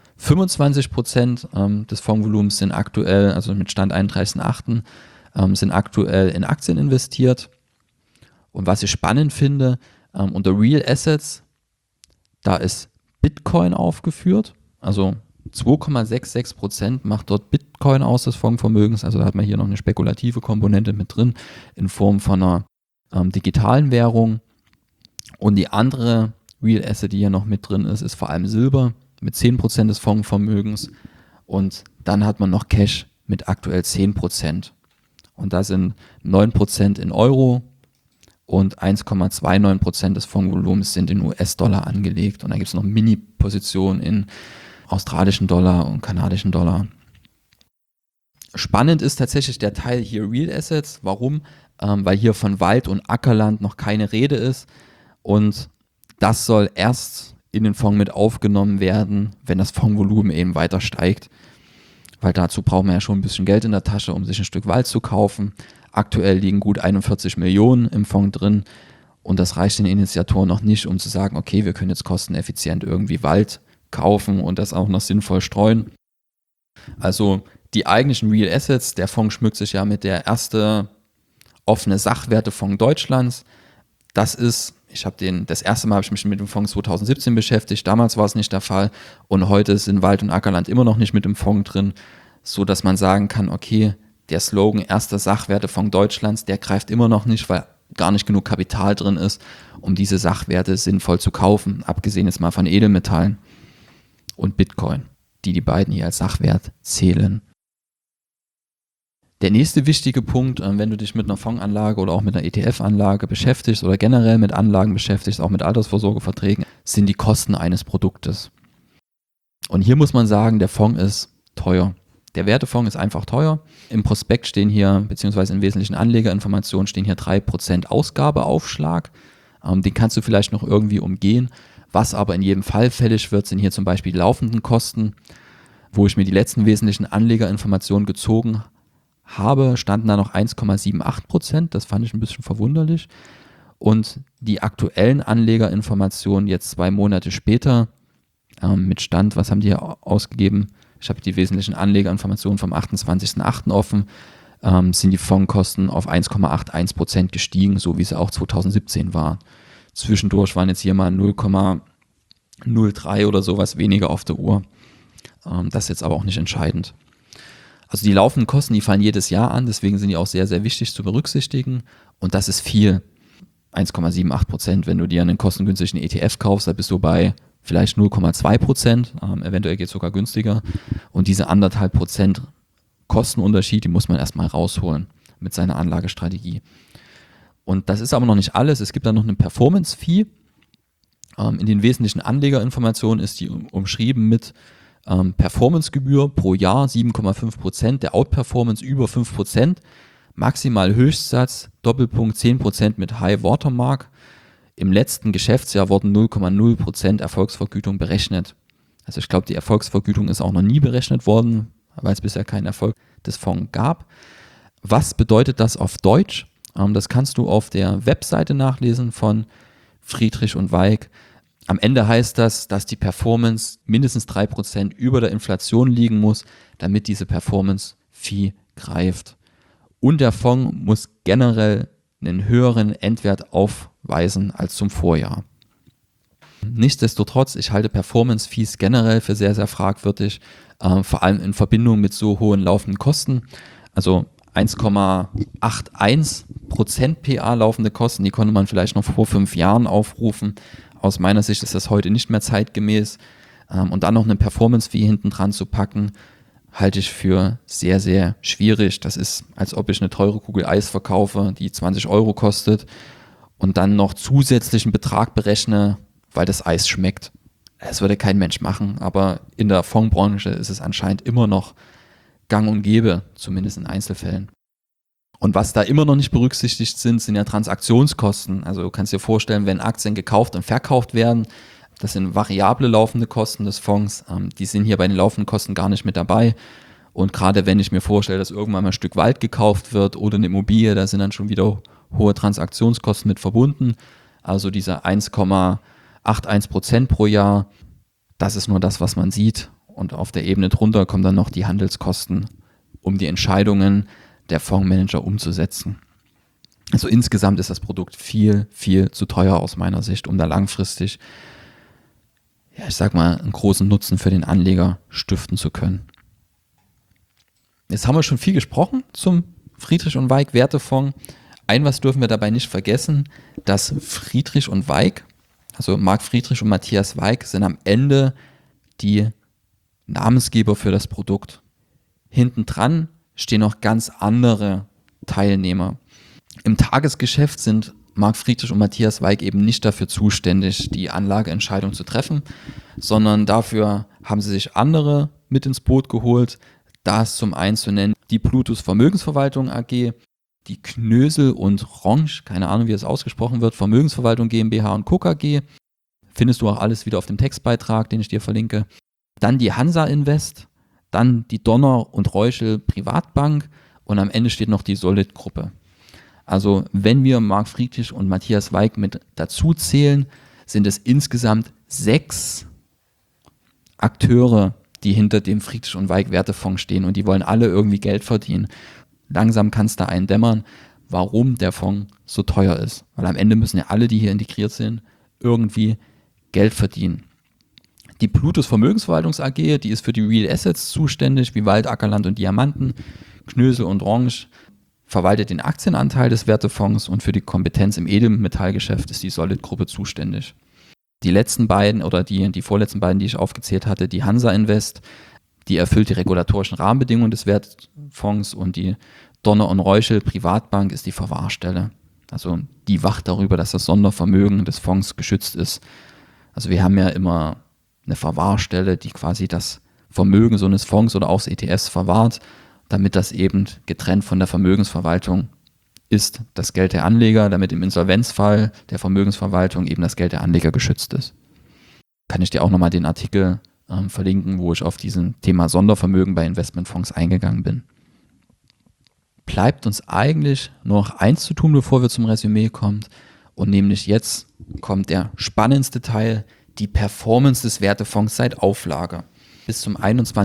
25% des Fondsvolumens sind aktuell, also mit Stand 31.08., sind aktuell in Aktien investiert. Und was ich spannend finde, unter Real Assets, da ist Bitcoin aufgeführt, also 2,66% macht dort Bitcoin aus des Fondsvermögens, also da hat man hier noch eine spekulative Komponente mit drin in Form von einer digitalen Währung. Und die andere Real Asset, die hier noch mit drin ist vor allem Silber mit 10% des Fondsvermögens und dann hat man noch Cash mit aktuell 10%. Und da sind 9% in Euro und 1,29% des Fondsvolumens sind in US-Dollar angelegt. Und dann gibt es noch Mini-Positionen in australischen Dollar und kanadischen Dollar. Spannend ist tatsächlich der Teil hier Real Assets. Warum? Weil hier von Wald- und Ackerland noch keine Rede ist. Und das soll erst in den Fonds mit aufgenommen werden, wenn das Fondsvolumen eben weiter steigt. Weil dazu braucht man ja schon ein bisschen Geld in der Tasche, um sich ein Stück Wald zu kaufen. Aktuell liegen gut 41 Millionen im Fonds drin und das reicht den Initiatoren noch nicht, um zu sagen, okay, wir können jetzt kosteneffizient irgendwie Wald kaufen und das auch noch sinnvoll streuen. Also die eigentlichen Real Assets, der Fonds schmückt sich ja mit der erste offene Sachwertefonds Deutschlands. Das erste Mal habe ich mich mit dem Fonds 2017 beschäftigt, damals war es nicht der Fall und heute sind Wald- und Ackerland immer noch nicht mit dem Fonds drin, so dass man sagen kann, okay, der Slogan erster Sachwertefonds Deutschlands, der greift immer noch nicht, weil gar nicht genug Kapital drin ist, um diese Sachwerte sinnvoll zu kaufen, abgesehen jetzt mal von Edelmetallen und Bitcoin, die beiden hier als Sachwert zählen. Der nächste wichtige Punkt, wenn du dich mit einer Fondsanlage oder auch mit einer ETF-Anlage beschäftigst oder generell mit Anlagen beschäftigst, auch mit Altersvorsorgeverträgen, sind die Kosten eines Produktes. Und hier muss man sagen, der Fonds ist teuer. Der Wertefonds ist einfach teuer. Im Prospekt stehen hier, beziehungsweise in wesentlichen Anlegerinformationen stehen hier 3% Ausgabeaufschlag. Den kannst du vielleicht noch irgendwie umgehen. Was aber in jedem Fall fällig wird, sind hier zum Beispiel die laufenden Kosten. Wo ich mir die letzten wesentlichen Anlegerinformationen gezogen habe, standen da noch 1,78%. Das fand ich ein bisschen verwunderlich. Und die aktuellen Anlegerinformationen jetzt 2 Monate später mit Stand, was haben die hier ausgegeben? Ich habe die wesentlichen Anlegerinformationen vom 28.08. offen, sind die Fondskosten auf 1,81% gestiegen, so wie sie auch 2017 war. Zwischendurch waren jetzt hier mal 0,03 oder sowas weniger auf der Uhr. Das ist jetzt aber auch nicht entscheidend. Also die laufenden Kosten, die fallen jedes Jahr an, deswegen sind die auch sehr, sehr wichtig zu berücksichtigen. Und das ist viel. 1,78%. Wenn du dir einen kostengünstigen ETF kaufst, da bist du bei vielleicht 0,2%, eventuell geht es sogar günstiger. Und diese 1,5% Kostenunterschied, die muss man erstmal rausholen mit seiner Anlagestrategie. Und das ist aber noch nicht alles. Es gibt dann noch eine Performance-Fee. In den wesentlichen Anlegerinformationen ist die umschrieben mit Performancegebühr pro Jahr 7,5%, der Outperformance über 5%, maximal Höchstsatz, Doppelpunkt 10% mit High Watermark. Im letzten Geschäftsjahr wurden 0,0% Erfolgsvergütung berechnet. Also ich glaube, die Erfolgsvergütung ist auch noch nie berechnet worden, weil es bisher keinen Erfolg des Fonds gab. Was bedeutet das auf Deutsch? Das kannst du auf der Webseite nachlesen von Friedrich und Weig. Am Ende heißt das, dass die Performance mindestens 3% über der Inflation liegen muss, damit diese Performance-Fee greift. Und der Fonds muss generell einen höheren Endwert aufweisen als zum Vorjahr. Nichtsdestotrotz, ich halte Performance-Fees generell für sehr, sehr fragwürdig, vor allem in Verbindung mit so hohen laufenden Kosten. Also 1,81% PA laufende Kosten, die konnte man vielleicht noch vor 5 Jahren aufrufen. Aus meiner Sicht ist das heute nicht mehr zeitgemäß. Und dann noch eine Performance-Fee hinten dran zu packen, halte ich für sehr, sehr schwierig. Das ist, als ob ich eine teure Kugel Eis verkaufe, die 20 € kostet und dann noch zusätzlichen Betrag berechne, weil das Eis schmeckt. Das würde kein Mensch machen, aber in der Fondsbranche ist es anscheinend immer noch gang und gäbe, zumindest in Einzelfällen. Und was da immer noch nicht berücksichtigt sind ja Transaktionskosten. Also du kannst dir vorstellen, wenn Aktien gekauft und verkauft werden, das sind variable laufende Kosten des Fonds, die sind hier bei den laufenden Kosten gar nicht mit dabei. Und gerade wenn ich mir vorstelle, dass irgendwann mal ein Stück Wald gekauft wird oder eine Immobilie, da sind dann schon wieder hohe Transaktionskosten mit verbunden. Also diese 1,81% pro Jahr, das ist nur das, was man sieht. Und auf der Ebene drunter kommen dann noch die Handelskosten, um die Entscheidungen der Fondsmanager umzusetzen. Also insgesamt ist das Produkt viel, viel zu teuer aus meiner Sicht, um da langfristig, ja, ich sag mal, einen großen Nutzen für den Anleger stiften zu können. Jetzt haben wir schon viel gesprochen zum Friedrich und Weig Wertefonds. Was dürfen wir dabei nicht vergessen, dass Friedrich und Weig, also Marc Friedrich und Matthias Weig, sind am Ende die Namensgeber für das Produkt. Hinten dran stehen noch ganz andere Teilnehmer. Im Tagesgeschäft sind Marc Friedrich und Matthias Weig eben nicht dafür zuständig, die Anlageentscheidung zu treffen, sondern dafür haben sie sich andere mit ins Boot geholt. Da ist zum einen zu nennen die Plutus Vermögensverwaltung AG, die Knösel und Ronsch, keine Ahnung, wie es ausgesprochen wird, Vermögensverwaltung GmbH und Co. KG. Findest du auch alles wieder auf dem Textbeitrag, den ich dir verlinke. Dann die Hansa Invest, dann die Donner und Reuschel Privatbank und am Ende steht noch die Solid-Gruppe. Also wenn wir Marc Friedrich und Matthias Weig mit dazu zählen, sind es insgesamt 6 Akteure, die hinter dem Friedrich und Weig Wertefonds stehen und die wollen alle irgendwie Geld verdienen. Langsam kann es da eindämmern, warum der Fonds so teuer ist. Weil am Ende müssen ja alle, die hier integriert sind, irgendwie Geld verdienen. Die Plutus Vermögensverwaltungs AG, die ist für die Real Assets zuständig, wie Wald, Ackerland und Diamanten. Knösel und Ronsch verwaltet den Aktienanteil des Wertefonds und für die Kompetenz im Edelmetallgeschäft ist die Solid-Gruppe zuständig. Die letzten beiden oder die vorletzten beiden, die ich aufgezählt hatte, die Hansa Invest, die erfüllt die regulatorischen Rahmenbedingungen des Wertfonds und die Donner und Reuschel Privatbank ist die Verwahrstelle. Also die wacht darüber, dass das Sondervermögen des Fonds geschützt ist. Also wir haben ja immer eine Verwahrstelle, die quasi das Vermögen so eines Fonds oder auch des ETFs verwahrt, damit das eben getrennt von der Vermögensverwaltung ist, das Geld der Anleger, damit im Insolvenzfall der Vermögensverwaltung eben das Geld der Anleger geschützt ist. Kann ich dir auch nochmal den Artikel verlinken, wo ich auf diesen Thema Sondervermögen bei Investmentfonds eingegangen bin. Bleibt uns eigentlich nur noch eins zu tun, bevor wir zum Resümee kommen, und nämlich jetzt kommt der spannendste Teil, die Performance des Wertefonds seit Auflage bis zum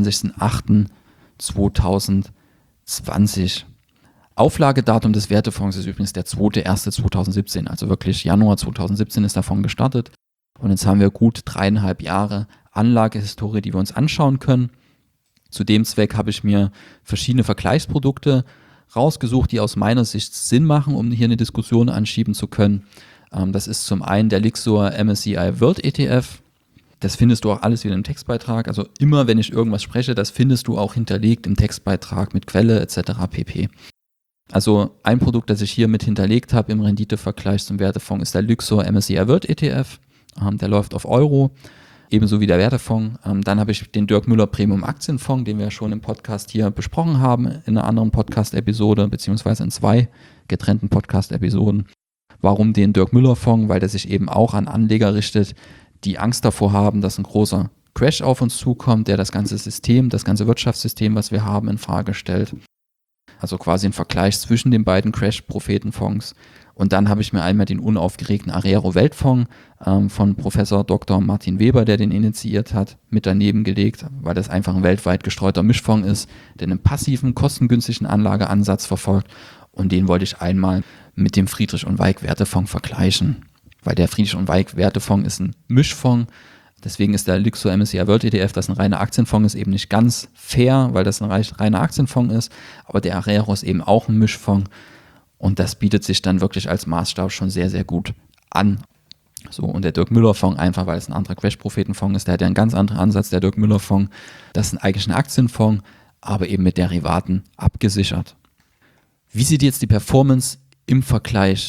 21.08.2020. Auflagedatum des Wertefonds ist übrigens der 2.1.2017, also wirklich Januar 2017 ist der Fonds gestartet. Und jetzt haben wir gut 3,5 Jahre Anlagehistorie, die wir uns anschauen können. Zu dem Zweck habe ich mir verschiedene Vergleichsprodukte rausgesucht, die aus meiner Sicht Sinn machen, um hier eine Diskussion anschieben zu können. Das ist zum einen der Lixor MSCI World ETF. Das findest du auch alles wieder im Textbeitrag. Also immer, wenn ich irgendwas spreche, das findest du auch hinterlegt im Textbeitrag mit Quelle etc. pp. Also ein Produkt, das ich hier mit hinterlegt habe im Renditevergleich zum Wertefonds, ist der Lixor MSCI World ETF. Der läuft auf Euro, ebenso wie der Wertefonds. Dann habe ich den Dirk Müller Premium Aktienfonds, den wir schon im Podcast hier besprochen haben, in einer anderen Podcast-Episode, beziehungsweise in 2 getrennten Podcast-Episoden. Warum den Dirk Müller Fonds? Weil der sich eben auch an Anleger richtet, die Angst davor haben, dass ein großer Crash auf uns zukommt, der das ganze System, das ganze Wirtschaftssystem, was wir haben, in Frage stellt. Also quasi ein Vergleich zwischen den beiden Crash-Prophetenfonds. Und dann habe ich mir einmal den unaufgeregten Arero Weltfonds von Professor Dr. Martin Weber, der den initiiert hat, mit daneben gelegt, weil das einfach ein weltweit gestreuter Mischfonds ist, der einen passiven, kostengünstigen Anlageansatz verfolgt. Und den wollte ich einmal mit dem Friedrich und Weig Wertefonds vergleichen. Weil der Friedrich und Weig Wertefonds ist ein Mischfonds. Deswegen ist der Lixor MSCI World ETF, das ein reiner Aktienfonds ist, eben nicht ganz fair, weil das ein reiner Aktienfonds ist. Aber der Arero ist eben auch ein Mischfonds. Und das bietet sich dann wirklich als Maßstab schon sehr, sehr gut an. So, und der Dirk Müller Fonds, einfach weil es ein anderer Crash-Prophetenfonds ist, der hat ja einen ganz anderen Ansatz, der Dirk Müller Fonds. Das ist eigentlich ein Aktienfonds, aber eben mit Derivaten abgesichert. Wie sieht jetzt die Performance im Vergleich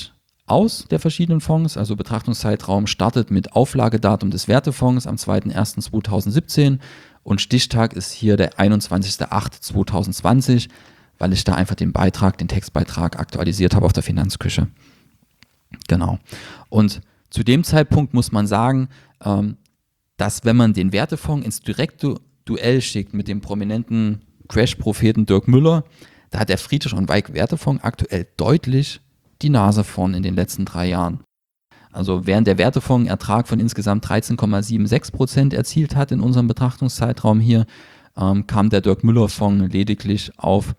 aus der verschiedenen Fonds. Also Betrachtungszeitraum startet mit Auflagedatum des Wertefonds am 2.1.2017 und Stichtag ist hier der 21.08.2020, weil ich da einfach den Textbeitrag aktualisiert habe auf der Finanzküche. Genau. Und zu dem Zeitpunkt muss man sagen, dass wenn man den Wertefonds ins direkte Duell schickt mit dem prominenten Crash-Propheten Dirk Müller, da hat der Friedrich und Weig Wertefonds aktuell deutlich die Nase vorn in den letzten 3 Jahren. Also während der Wertefonds einen Ertrag von insgesamt 13,76% erzielt hat in unserem Betrachtungszeitraum hier, kam der Dirk Müller Fonds lediglich auf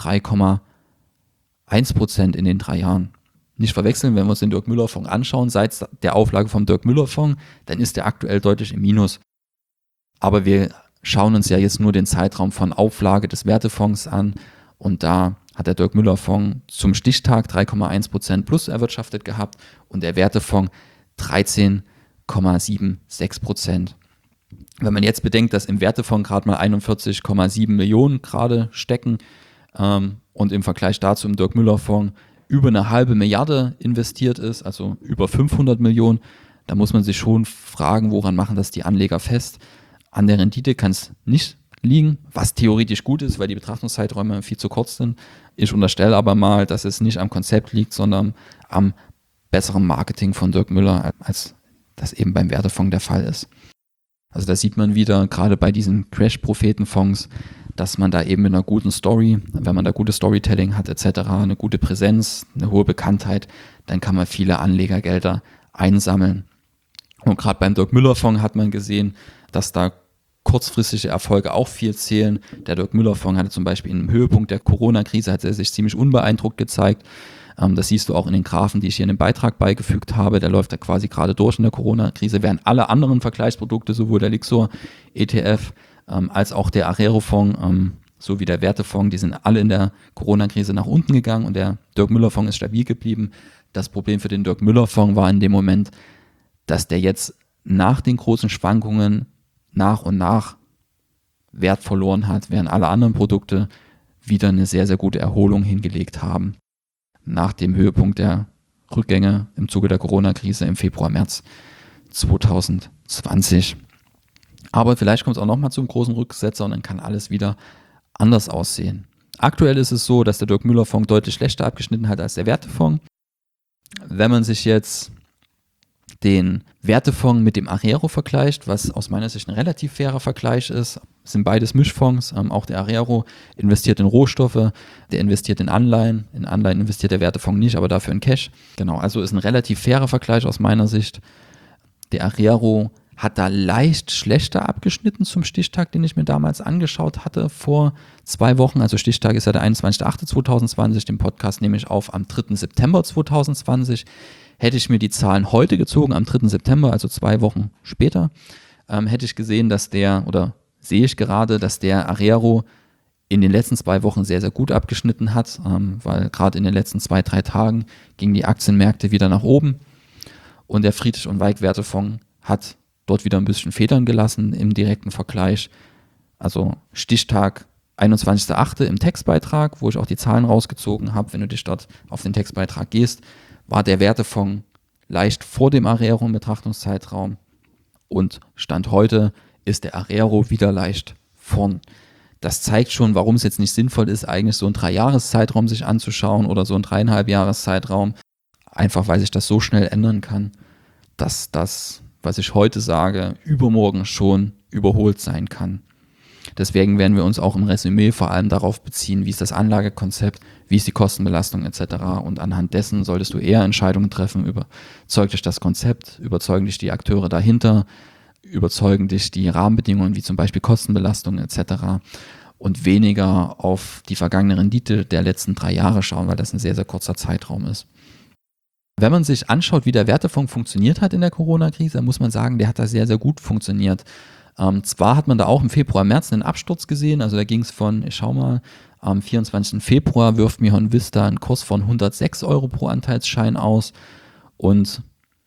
3,1% in den 3 Jahren. Nicht verwechseln, wenn wir uns den Dirk Müller Fonds anschauen, seit der Auflage vom Dirk Müller Fonds, dann ist der aktuell deutlich im Minus. Aber wir schauen uns ja jetzt nur den Zeitraum von Auflage des Wertefonds an und da hat der Dirk Müller Fonds zum Stichtag 3,1% plus erwirtschaftet gehabt und der Wertefonds 13,76%. Wenn man jetzt bedenkt, dass im Wertefonds gerade mal 41,7 Millionen gerade stecken und im Vergleich dazu im Dirk Müller Fonds über 1,5 Milliarde investiert ist, also über 500 Millionen, da muss man sich schon fragen, woran machen das die Anleger fest? An der Rendite kann es nicht liegen, was theoretisch gut ist, weil die Betrachtungszeiträume viel zu kurz sind. Ich unterstelle aber mal, dass es nicht am Konzept liegt, sondern am besseren Marketing von Dirk Müller, als das eben beim Wertefonds der Fall ist. Also da sieht man wieder, gerade bei diesen Crash-Propheten-Fonds, dass man da eben mit einer guten Story, wenn man da gutes Storytelling hat etc., eine gute Präsenz, eine hohe Bekanntheit, dann kann man viele Anlegergelder einsammeln. Und gerade beim Dirk Müller Fonds hat man gesehen, dass da kurzfristige Erfolge auch viel zählen. Der Dirk Müller Fonds hatte zum Beispiel im Höhepunkt der Corona-Krise, hat er sich ziemlich unbeeindruckt gezeigt. Das siehst du auch in den Graphen, die ich hier in dem Beitrag beigefügt habe. Der läuft da quasi gerade durch in der Corona-Krise, während alle anderen Vergleichsprodukte, sowohl der Lixor ETF als auch der Arero-Fonds sowie der Wertefonds, die sind alle in der Corona-Krise nach unten gegangen und der Dirk Müller Fonds ist stabil geblieben. Das Problem für den Dirk Müller Fonds war in dem Moment, dass der jetzt nach den großen Schwankungen nach und nach Wert verloren hat, während alle anderen Produkte wieder eine sehr, sehr gute Erholung hingelegt haben. Nach dem Höhepunkt der Rückgänge im Zuge der Corona-Krise im Februar, März 2020. Aber vielleicht kommt es auch nochmal zum großen Rücksetzer und dann kann alles wieder anders aussehen. Aktuell ist es so, dass der Dirk Müller Fonds deutlich schlechter abgeschnitten hat als der Wertefonds. Wenn man sich jetzt den Wertefonds mit dem Arero vergleicht, was aus meiner Sicht ein relativ fairer Vergleich ist, sind beides Mischfonds, auch der Arero investiert in Rohstoffe, der investiert in Anleihen investiert der Wertefonds nicht, aber dafür in Cash. Genau, also ist ein relativ fairer Vergleich aus meiner Sicht. Der Arero hat da leicht schlechter abgeschnitten zum Stichtag, den ich mir damals angeschaut hatte vor 2 Wochen. Also Stichtag ist ja der 21.08.2020, den Podcast nehme ich auf am 3. September 2020. Hätte ich mir die Zahlen heute gezogen, am 3. September, also 2 Wochen später, hätte ich gesehen, sehe ich gerade, dass der Arero in den letzten 2 Wochen sehr, sehr gut abgeschnitten hat, weil gerade in den letzten 2-3 Tagen gingen die Aktienmärkte wieder nach oben und der Friedrich und Weig Wertefonds hat dort wieder ein bisschen Federn gelassen im direkten Vergleich. Also Stichtag 21.08. im Textbeitrag, wo ich auch die Zahlen rausgezogen habe, wenn du dich dort auf den Textbeitrag gehst, war der Wertefonds leicht vor dem Arero im Betrachtungszeitraum und Stand heute ist der Arero wieder leicht vorn. Das zeigt schon, warum es jetzt nicht sinnvoll ist, eigentlich so einen 3-Jahres-Zeitraum sich anzuschauen oder so einen 3,5-Jahres-Zeitraum, einfach weil sich das so schnell ändern kann, dass das, was ich heute sage, übermorgen schon überholt sein kann. Deswegen werden wir uns auch im Resümee vor allem darauf beziehen, wie ist das Anlagekonzept, wie ist die Kostenbelastung etc. Und anhand dessen solltest du eher Entscheidungen treffen, überzeugt dich das Konzept, überzeugen dich die Akteure dahinter, überzeugen dich die Rahmenbedingungen wie zum Beispiel Kostenbelastung etc. und weniger auf die vergangene Rendite der letzten 3 Jahre schauen, weil das ein sehr, sehr kurzer Zeitraum ist. Wenn man sich anschaut, wie der Wertefonds funktioniert hat in der Corona-Krise, muss man sagen, der hat da sehr, sehr gut funktioniert. Zwar hat man da auch im Februar, März einen Absturz gesehen, also da ging es am 24. Februar wirft Mihon Vista einen Kurs von 106 Euro pro Anteilsschein aus und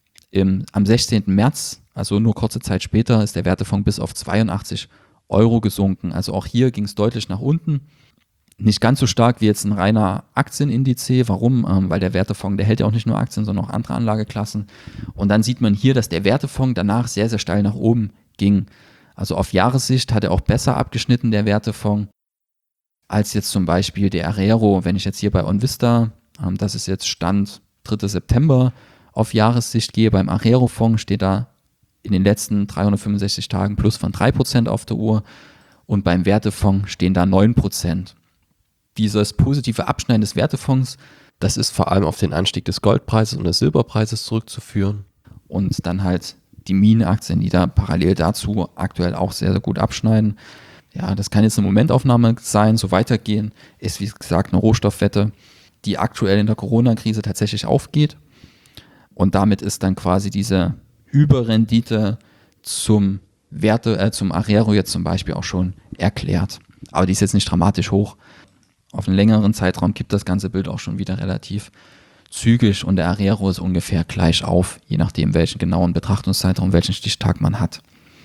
am 16. März, also nur kurze Zeit später, ist der Wertefonds bis auf 82 Euro gesunken. Also auch hier ging es deutlich nach unten. Nicht ganz so stark wie jetzt ein reiner Aktienindiz. Warum? Weil der Wertefonds, der hält ja auch nicht nur Aktien, sondern auch andere Anlageklassen. Und dann sieht man hier, dass der Wertefonds danach sehr, sehr steil nach oben ging. Also auf Jahressicht hat er auch besser abgeschnitten, der Wertefonds, als jetzt zum Beispiel der Arero. Wenn ich jetzt hier bei OnVista, das ist jetzt Stand 3. September, auf Jahressicht gehe, beim Arero-Fonds steht da in den letzten 365 Tagen plus von 3% auf der Uhr und beim Wertefonds stehen da 9%. Dieses positive Abschneiden des Wertefonds, das ist vor allem auf den Anstieg des Goldpreises und des Silberpreises zurückzuführen. Und dann halt die Minenaktien, die da parallel dazu aktuell auch sehr, sehr gut abschneiden. Ja, das kann jetzt eine Momentaufnahme sein, so weitergehen, ist wie gesagt eine Rohstoffwette, die aktuell in der Corona-Krise tatsächlich aufgeht. Und damit ist dann quasi diese Überrendite zum Arero jetzt zum Beispiel auch schon erklärt. Aber die ist jetzt nicht dramatisch hoch. Auf einen längeren Zeitraum kippt das ganze Bild auch schon wieder relativ zügig und der Arero ist ungefähr gleich auf, je nachdem welchen genauen Betrachtungszeitraum, welchen Stichtag man hat.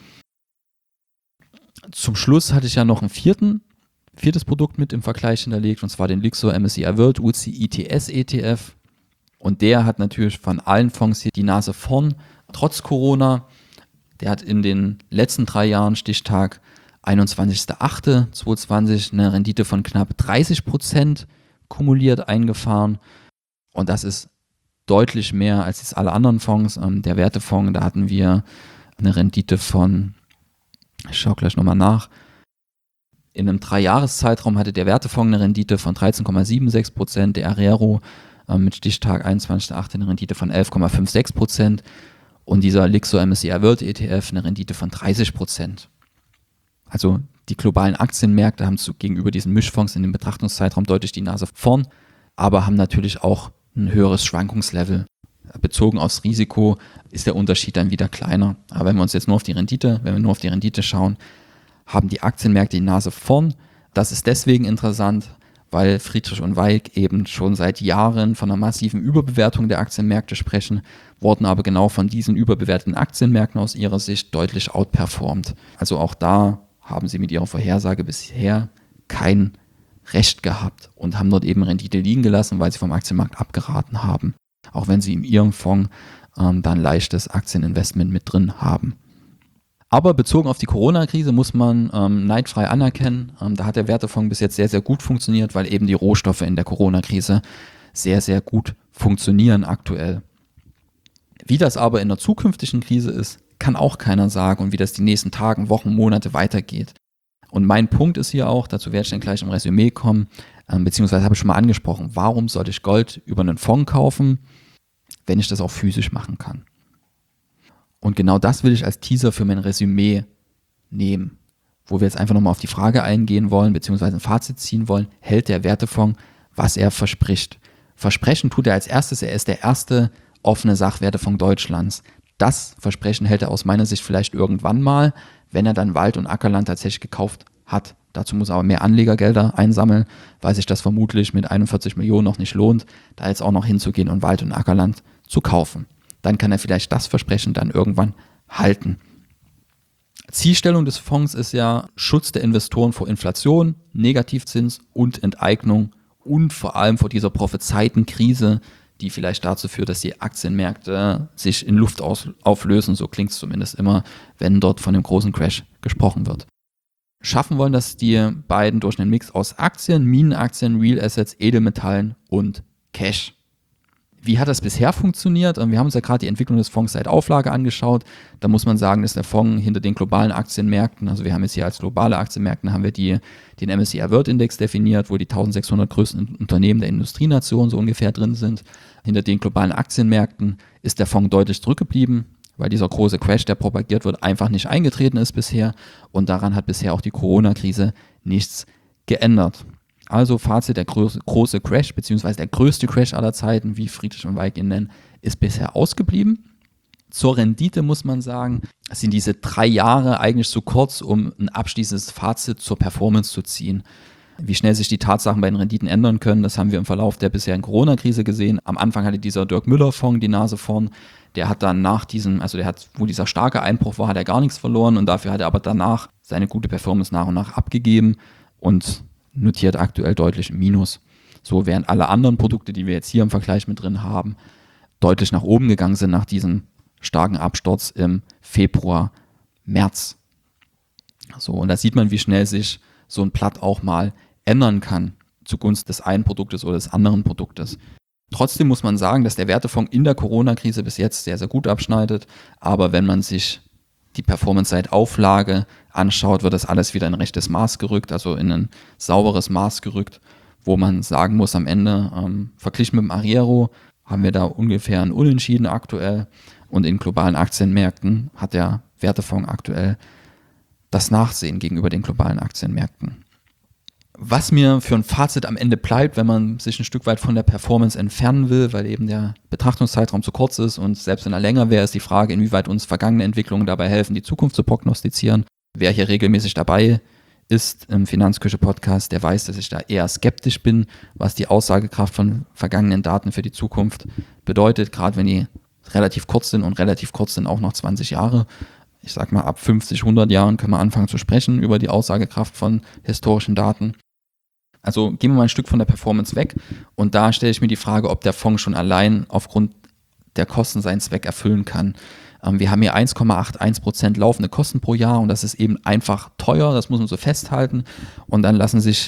Zum Schluss hatte ich ja noch ein viertes Produkt mit im Vergleich hinterlegt, und zwar den Lyxor MSCI World UCITS ETF. Und der hat natürlich von allen Fonds hier die Nase vorn, trotz Corona. Der hat in den letzten 3 Jahren, Stichtag 21.08.2020, eine Rendite von knapp 30% kumuliert eingefahren. Und das ist deutlich mehr als jetzt alle anderen Fonds. Der Wertefonds, da hatten wir eine Rendite von, ich schaue gleich nochmal nach, in einem 3-Jahres-Zeitraum hatte der Wertefonds eine Rendite von 13,76%, der Arero mit Stichtag 21.08. eine Rendite von 11,56% und dieser Lyxor MSCI World ETF eine Rendite von 30%. Also die globalen Aktienmärkte haben gegenüber diesen Mischfonds in dem Betrachtungszeitraum deutlich die Nase vorn, aber haben natürlich auch ein höheres Schwankungslevel. Bezogen aufs Risiko ist der Unterschied dann wieder kleiner. Aber wenn wir nur auf die Rendite schauen, haben die Aktienmärkte die Nase vorn. Das ist deswegen interessant, weil Friedrich und Weig eben schon seit Jahren von einer massiven Überbewertung der Aktienmärkte sprechen, wurden aber genau von diesen überbewerteten Aktienmärkten aus ihrer Sicht deutlich outperformt. Also auch da haben sie mit ihrer Vorhersage bisher kein Recht gehabt und haben dort eben Rendite liegen gelassen, weil sie vom Aktienmarkt abgeraten haben. Auch wenn sie in ihrem Fonds da ein leichtes Aktieninvestment mit drin haben. Aber bezogen auf die Corona-Krise muss man neidfrei anerkennen, da hat der Wertefonds bis jetzt sehr, sehr gut funktioniert, weil eben die Rohstoffe in der Corona-Krise sehr, sehr gut funktionieren aktuell. Wie das aber in der zukünftigen Krise ist, kann auch keiner sagen und wie das die nächsten Tagen, Wochen, Monate weitergeht. Und mein Punkt ist hier auch, dazu werde ich dann gleich im Resümee kommen, beziehungsweise habe ich schon mal angesprochen, warum sollte ich Gold über einen Fonds kaufen, wenn ich das auch physisch machen kann. Und genau das will ich als Teaser für mein Resümee nehmen, wo wir jetzt einfach nochmal auf die Frage eingehen wollen, beziehungsweise ein Fazit ziehen wollen, hält der Wertefonds, was er verspricht. Versprechen tut er als erstes, er ist der erste offene Sachwertefonds Deutschlands. Das Versprechen hält er aus meiner Sicht vielleicht irgendwann mal, wenn er dann Wald- und Ackerland tatsächlich gekauft hat. Dazu muss er aber mehr Anlegergelder einsammeln, weil sich das vermutlich mit 41 Millionen noch nicht lohnt, da jetzt auch noch hinzugehen und Wald- und Ackerland zu kaufen. Dann kann er vielleicht das Versprechen dann irgendwann halten. Zielstellung des Fonds ist ja Schutz der Investoren vor Inflation, Negativzins und Enteignung und vor allem vor dieser prophezeiten Krise, die vielleicht dazu führt, dass die Aktienmärkte sich in Luft auflösen. So klingt es zumindest immer, wenn dort von dem großen Crash gesprochen wird. Schaffen wollen das die beiden durch einen Mix aus Aktien, Minenaktien, Real Assets, Edelmetallen und Cash. Wie hat das bisher funktioniert? Wir haben uns ja gerade die Entwicklung des Fonds seit Auflage angeschaut. Da muss man sagen, dass der Fonds hinter den globalen Aktienmärkten, also wir haben jetzt hier als globale Aktienmärkte, haben wir den MSCI World Index definiert, wo die 1600 größten Unternehmen der Industrienation so ungefähr drin sind. Hinter den globalen Aktienmärkten ist der Fonds deutlich zurückgeblieben, weil dieser große Crash, der propagiert wird, einfach nicht eingetreten ist bisher. Und daran hat bisher auch die Corona-Krise nichts geändert. Also Fazit, der große Crash, beziehungsweise der größte Crash aller Zeiten, wie Friedrich und Weig ihn nennen, ist bisher ausgeblieben. Zur Rendite muss man sagen, sind diese 3 Jahre eigentlich zu kurz, um ein abschließendes Fazit zur Performance zu ziehen. Wie schnell sich die Tatsachen bei den Renditen ändern können, das haben wir im Verlauf der bisherigen Corona-Krise gesehen. Am Anfang hatte dieser Dirk Müller-Fonds die Nase vorn. Der hat dann wo dieser starke Einbruch war, hat er gar nichts verloren und dafür hat er aber danach seine gute Performance nach und nach abgegeben und notiert aktuell deutlich im Minus. So, während alle anderen Produkte, die wir jetzt hier im Vergleich mit drin haben, deutlich nach oben gegangen sind nach diesem starken Absturz im Februar, März. So, und da sieht man, wie schnell sich so ein Blatt auch mal ändern kann zugunsten des einen Produktes oder des anderen Produktes. Trotzdem muss man sagen, dass der Wertefonds in der Corona-Krise bis jetzt sehr, sehr gut abschneidet. Aber wenn man sich die Performance seit Auflage anschaut, wird das alles wieder in ein rechtes Maß gerückt, also in ein sauberes Maß gerückt, wo man sagen muss, am Ende, verglichen mit dem Ariero, haben wir da ungefähr ein Unentschieden aktuell. Und in globalen Aktienmärkten hat der Wertefonds aktuell das Nachsehen gegenüber den globalen Aktienmärkten. Was mir für ein Fazit am Ende bleibt, wenn man sich ein Stück weit von der Performance entfernen will, weil eben der Betrachtungszeitraum zu kurz ist und selbst wenn er länger wäre, ist die Frage, inwieweit uns vergangene Entwicklungen dabei helfen, die Zukunft zu prognostizieren. Wer hier regelmäßig dabei ist im Finanzküche-Podcast, der weiß, dass ich da eher skeptisch bin, was die Aussagekraft von vergangenen Daten für die Zukunft bedeutet, gerade wenn die relativ kurz sind und relativ kurz sind auch noch 20 Jahre. Ich sag mal, ab 50, 100 Jahren können wir anfangen zu sprechen über die Aussagekraft von historischen Daten. Also gehen wir mal ein Stück von der Performance weg und da stelle ich mir die Frage, ob der Fonds schon allein aufgrund der Kosten seinen Zweck erfüllen kann. Wir haben hier 1,81% laufende Kosten pro Jahr und das ist eben einfach teuer, das muss man so festhalten und dann lassen sich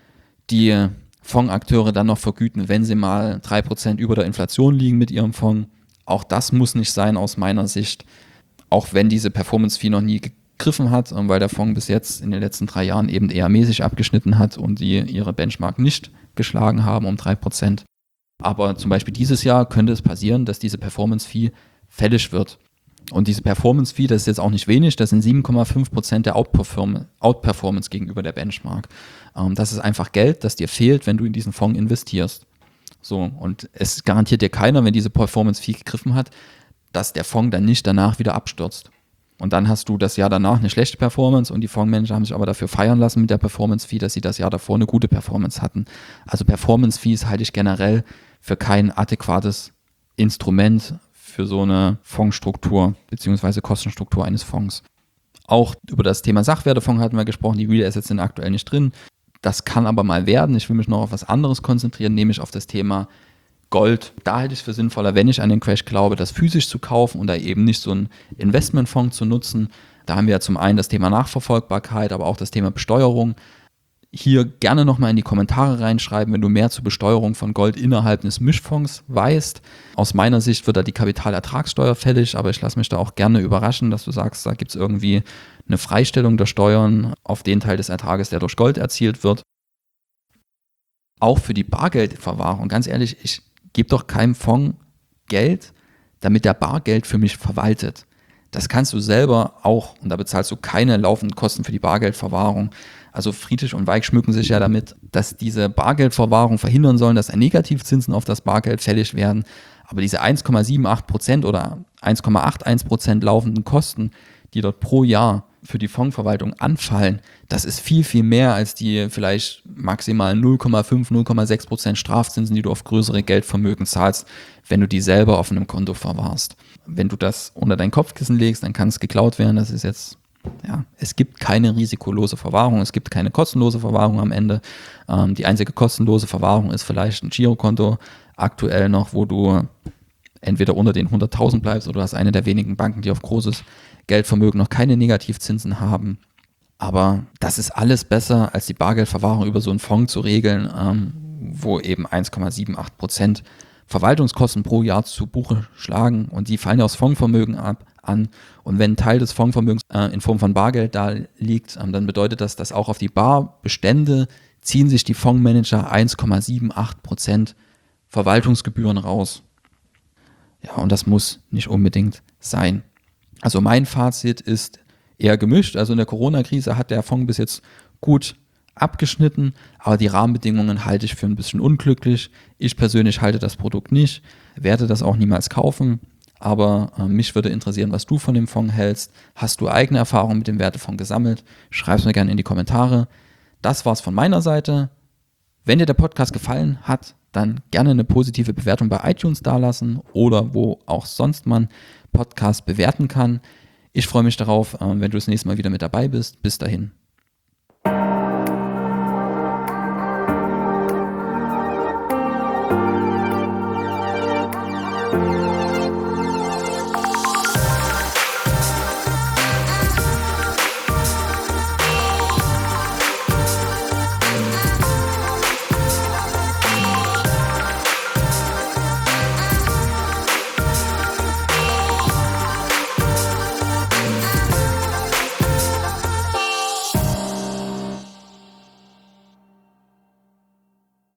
die Fondsakteure dann noch vergüten, wenn sie mal 3% über der Inflation liegen mit ihrem Fonds. Auch das muss nicht sein aus meiner Sicht, auch wenn diese Performance-Fee noch nie gegriffen hat, weil der Fonds bis jetzt in den letzten 3 Jahren eben eher mäßig abgeschnitten hat und die ihre Benchmark nicht geschlagen haben um 3%. Aber zum Beispiel dieses Jahr könnte es passieren, dass diese Performance-Fee fällig wird. Und diese Performance-Fee, das ist jetzt auch nicht wenig, das sind 7,5% der Outperformance gegenüber der Benchmark. Das ist einfach Geld, das dir fehlt, wenn du in diesen Fonds investierst. So, und es garantiert dir keiner, wenn diese Performance-Fee gegriffen hat, dass der Fonds dann nicht danach wieder abstürzt. Und dann hast du das Jahr danach eine schlechte Performance und die Fondsmanager haben sich aber dafür feiern lassen mit der Performance-Fee, dass sie das Jahr davor eine gute Performance hatten. Also Performance-Fees halte ich generell für kein adäquates Instrument für so eine Fondsstruktur bzw. Kostenstruktur eines Fonds. Auch über das Thema Sachwertefonds hatten wir gesprochen, die Real Assets sind aktuell nicht drin. Das kann aber mal werden. Ich will mich noch auf was anderes konzentrieren, nämlich auf das Thema Gold. Da halte ich es für sinnvoller, wenn ich an den Crash glaube, das physisch zu kaufen und da eben nicht so einen Investmentfonds zu nutzen. Da haben wir ja zum einen das Thema Nachverfolgbarkeit, aber auch das Thema Besteuerung. Hier gerne nochmal in die Kommentare reinschreiben, wenn du mehr zur Besteuerung von Gold innerhalb des Mischfonds weißt. Aus meiner Sicht wird da die Kapitalertragssteuer fällig, aber ich lasse mich da auch gerne überraschen, dass du sagst, da gibt es irgendwie eine Freistellung der Steuern auf den Teil des Ertrages, der durch Gold erzielt wird. Auch für die Bargeldverwahrung, ganz ehrlich, ich gebe doch keinem Fonds Geld, damit der Bargeld für mich verwaltet. Das kannst du selber auch und da bezahlst du keine laufenden Kosten für die Bargeldverwahrung. Also Friedrich und Weig schmücken sich ja damit, dass diese Bargeldverwahrung verhindern sollen, dass Negativzinsen auf das Bargeld fällig werden. Aber diese 1,78% oder 1,81% laufenden Kosten, die dort pro Jahr für die Fondsverwaltung anfallen, das ist viel, viel mehr als die vielleicht maximal 0,5, 0,6% Strafzinsen, die du auf größere Geldvermögen zahlst, wenn du die selber auf einem Konto verwahrst. Wenn du das unter dein Kopfkissen legst, dann kann es geklaut werden. Das ist jetzt, ja, es gibt keine risikolose Verwahrung, es gibt keine kostenlose Verwahrung am Ende. Die einzige kostenlose Verwahrung ist vielleicht ein Girokonto aktuell noch, wo du entweder unter den 100.000 bleibst oder du hast eine der wenigen Banken, die auf großes Geldvermögen noch keine Negativzinsen haben. Aber das ist alles besser, als die Bargeldverwahrung über so einen Fonds zu regeln, wo eben 1,78% Verwaltungskosten pro Jahr zu Buche schlagen und die fallen ja aus Fondsvermögen an. Und wenn ein Teil des Fondsvermögens in Form von Bargeld da liegt, dann bedeutet das, dass auch auf die Barbestände ziehen sich die Fondsmanager 1,78% Verwaltungsgebühren raus. Ja, und das muss nicht unbedingt sein. Also mein Fazit ist eher gemischt. Also in der Corona-Krise hat der Fonds bis jetzt gut abgeschnitten, aber die Rahmenbedingungen halte ich für ein bisschen unglücklich. Ich persönlich halte das Produkt nicht, werde das auch niemals kaufen, aber mich würde interessieren, was du von dem Fonds hältst. Hast du eigene Erfahrungen mit dem Wertefonds gesammelt? Schreib es mir gerne in die Kommentare. Das war's von meiner Seite. Wenn dir der Podcast gefallen hat, dann gerne eine positive Bewertung bei iTunes dalassen oder wo auch sonst man Podcast bewerten kann. Ich freue mich darauf, wenn du das nächste Mal wieder mit dabei bist. Bis dahin.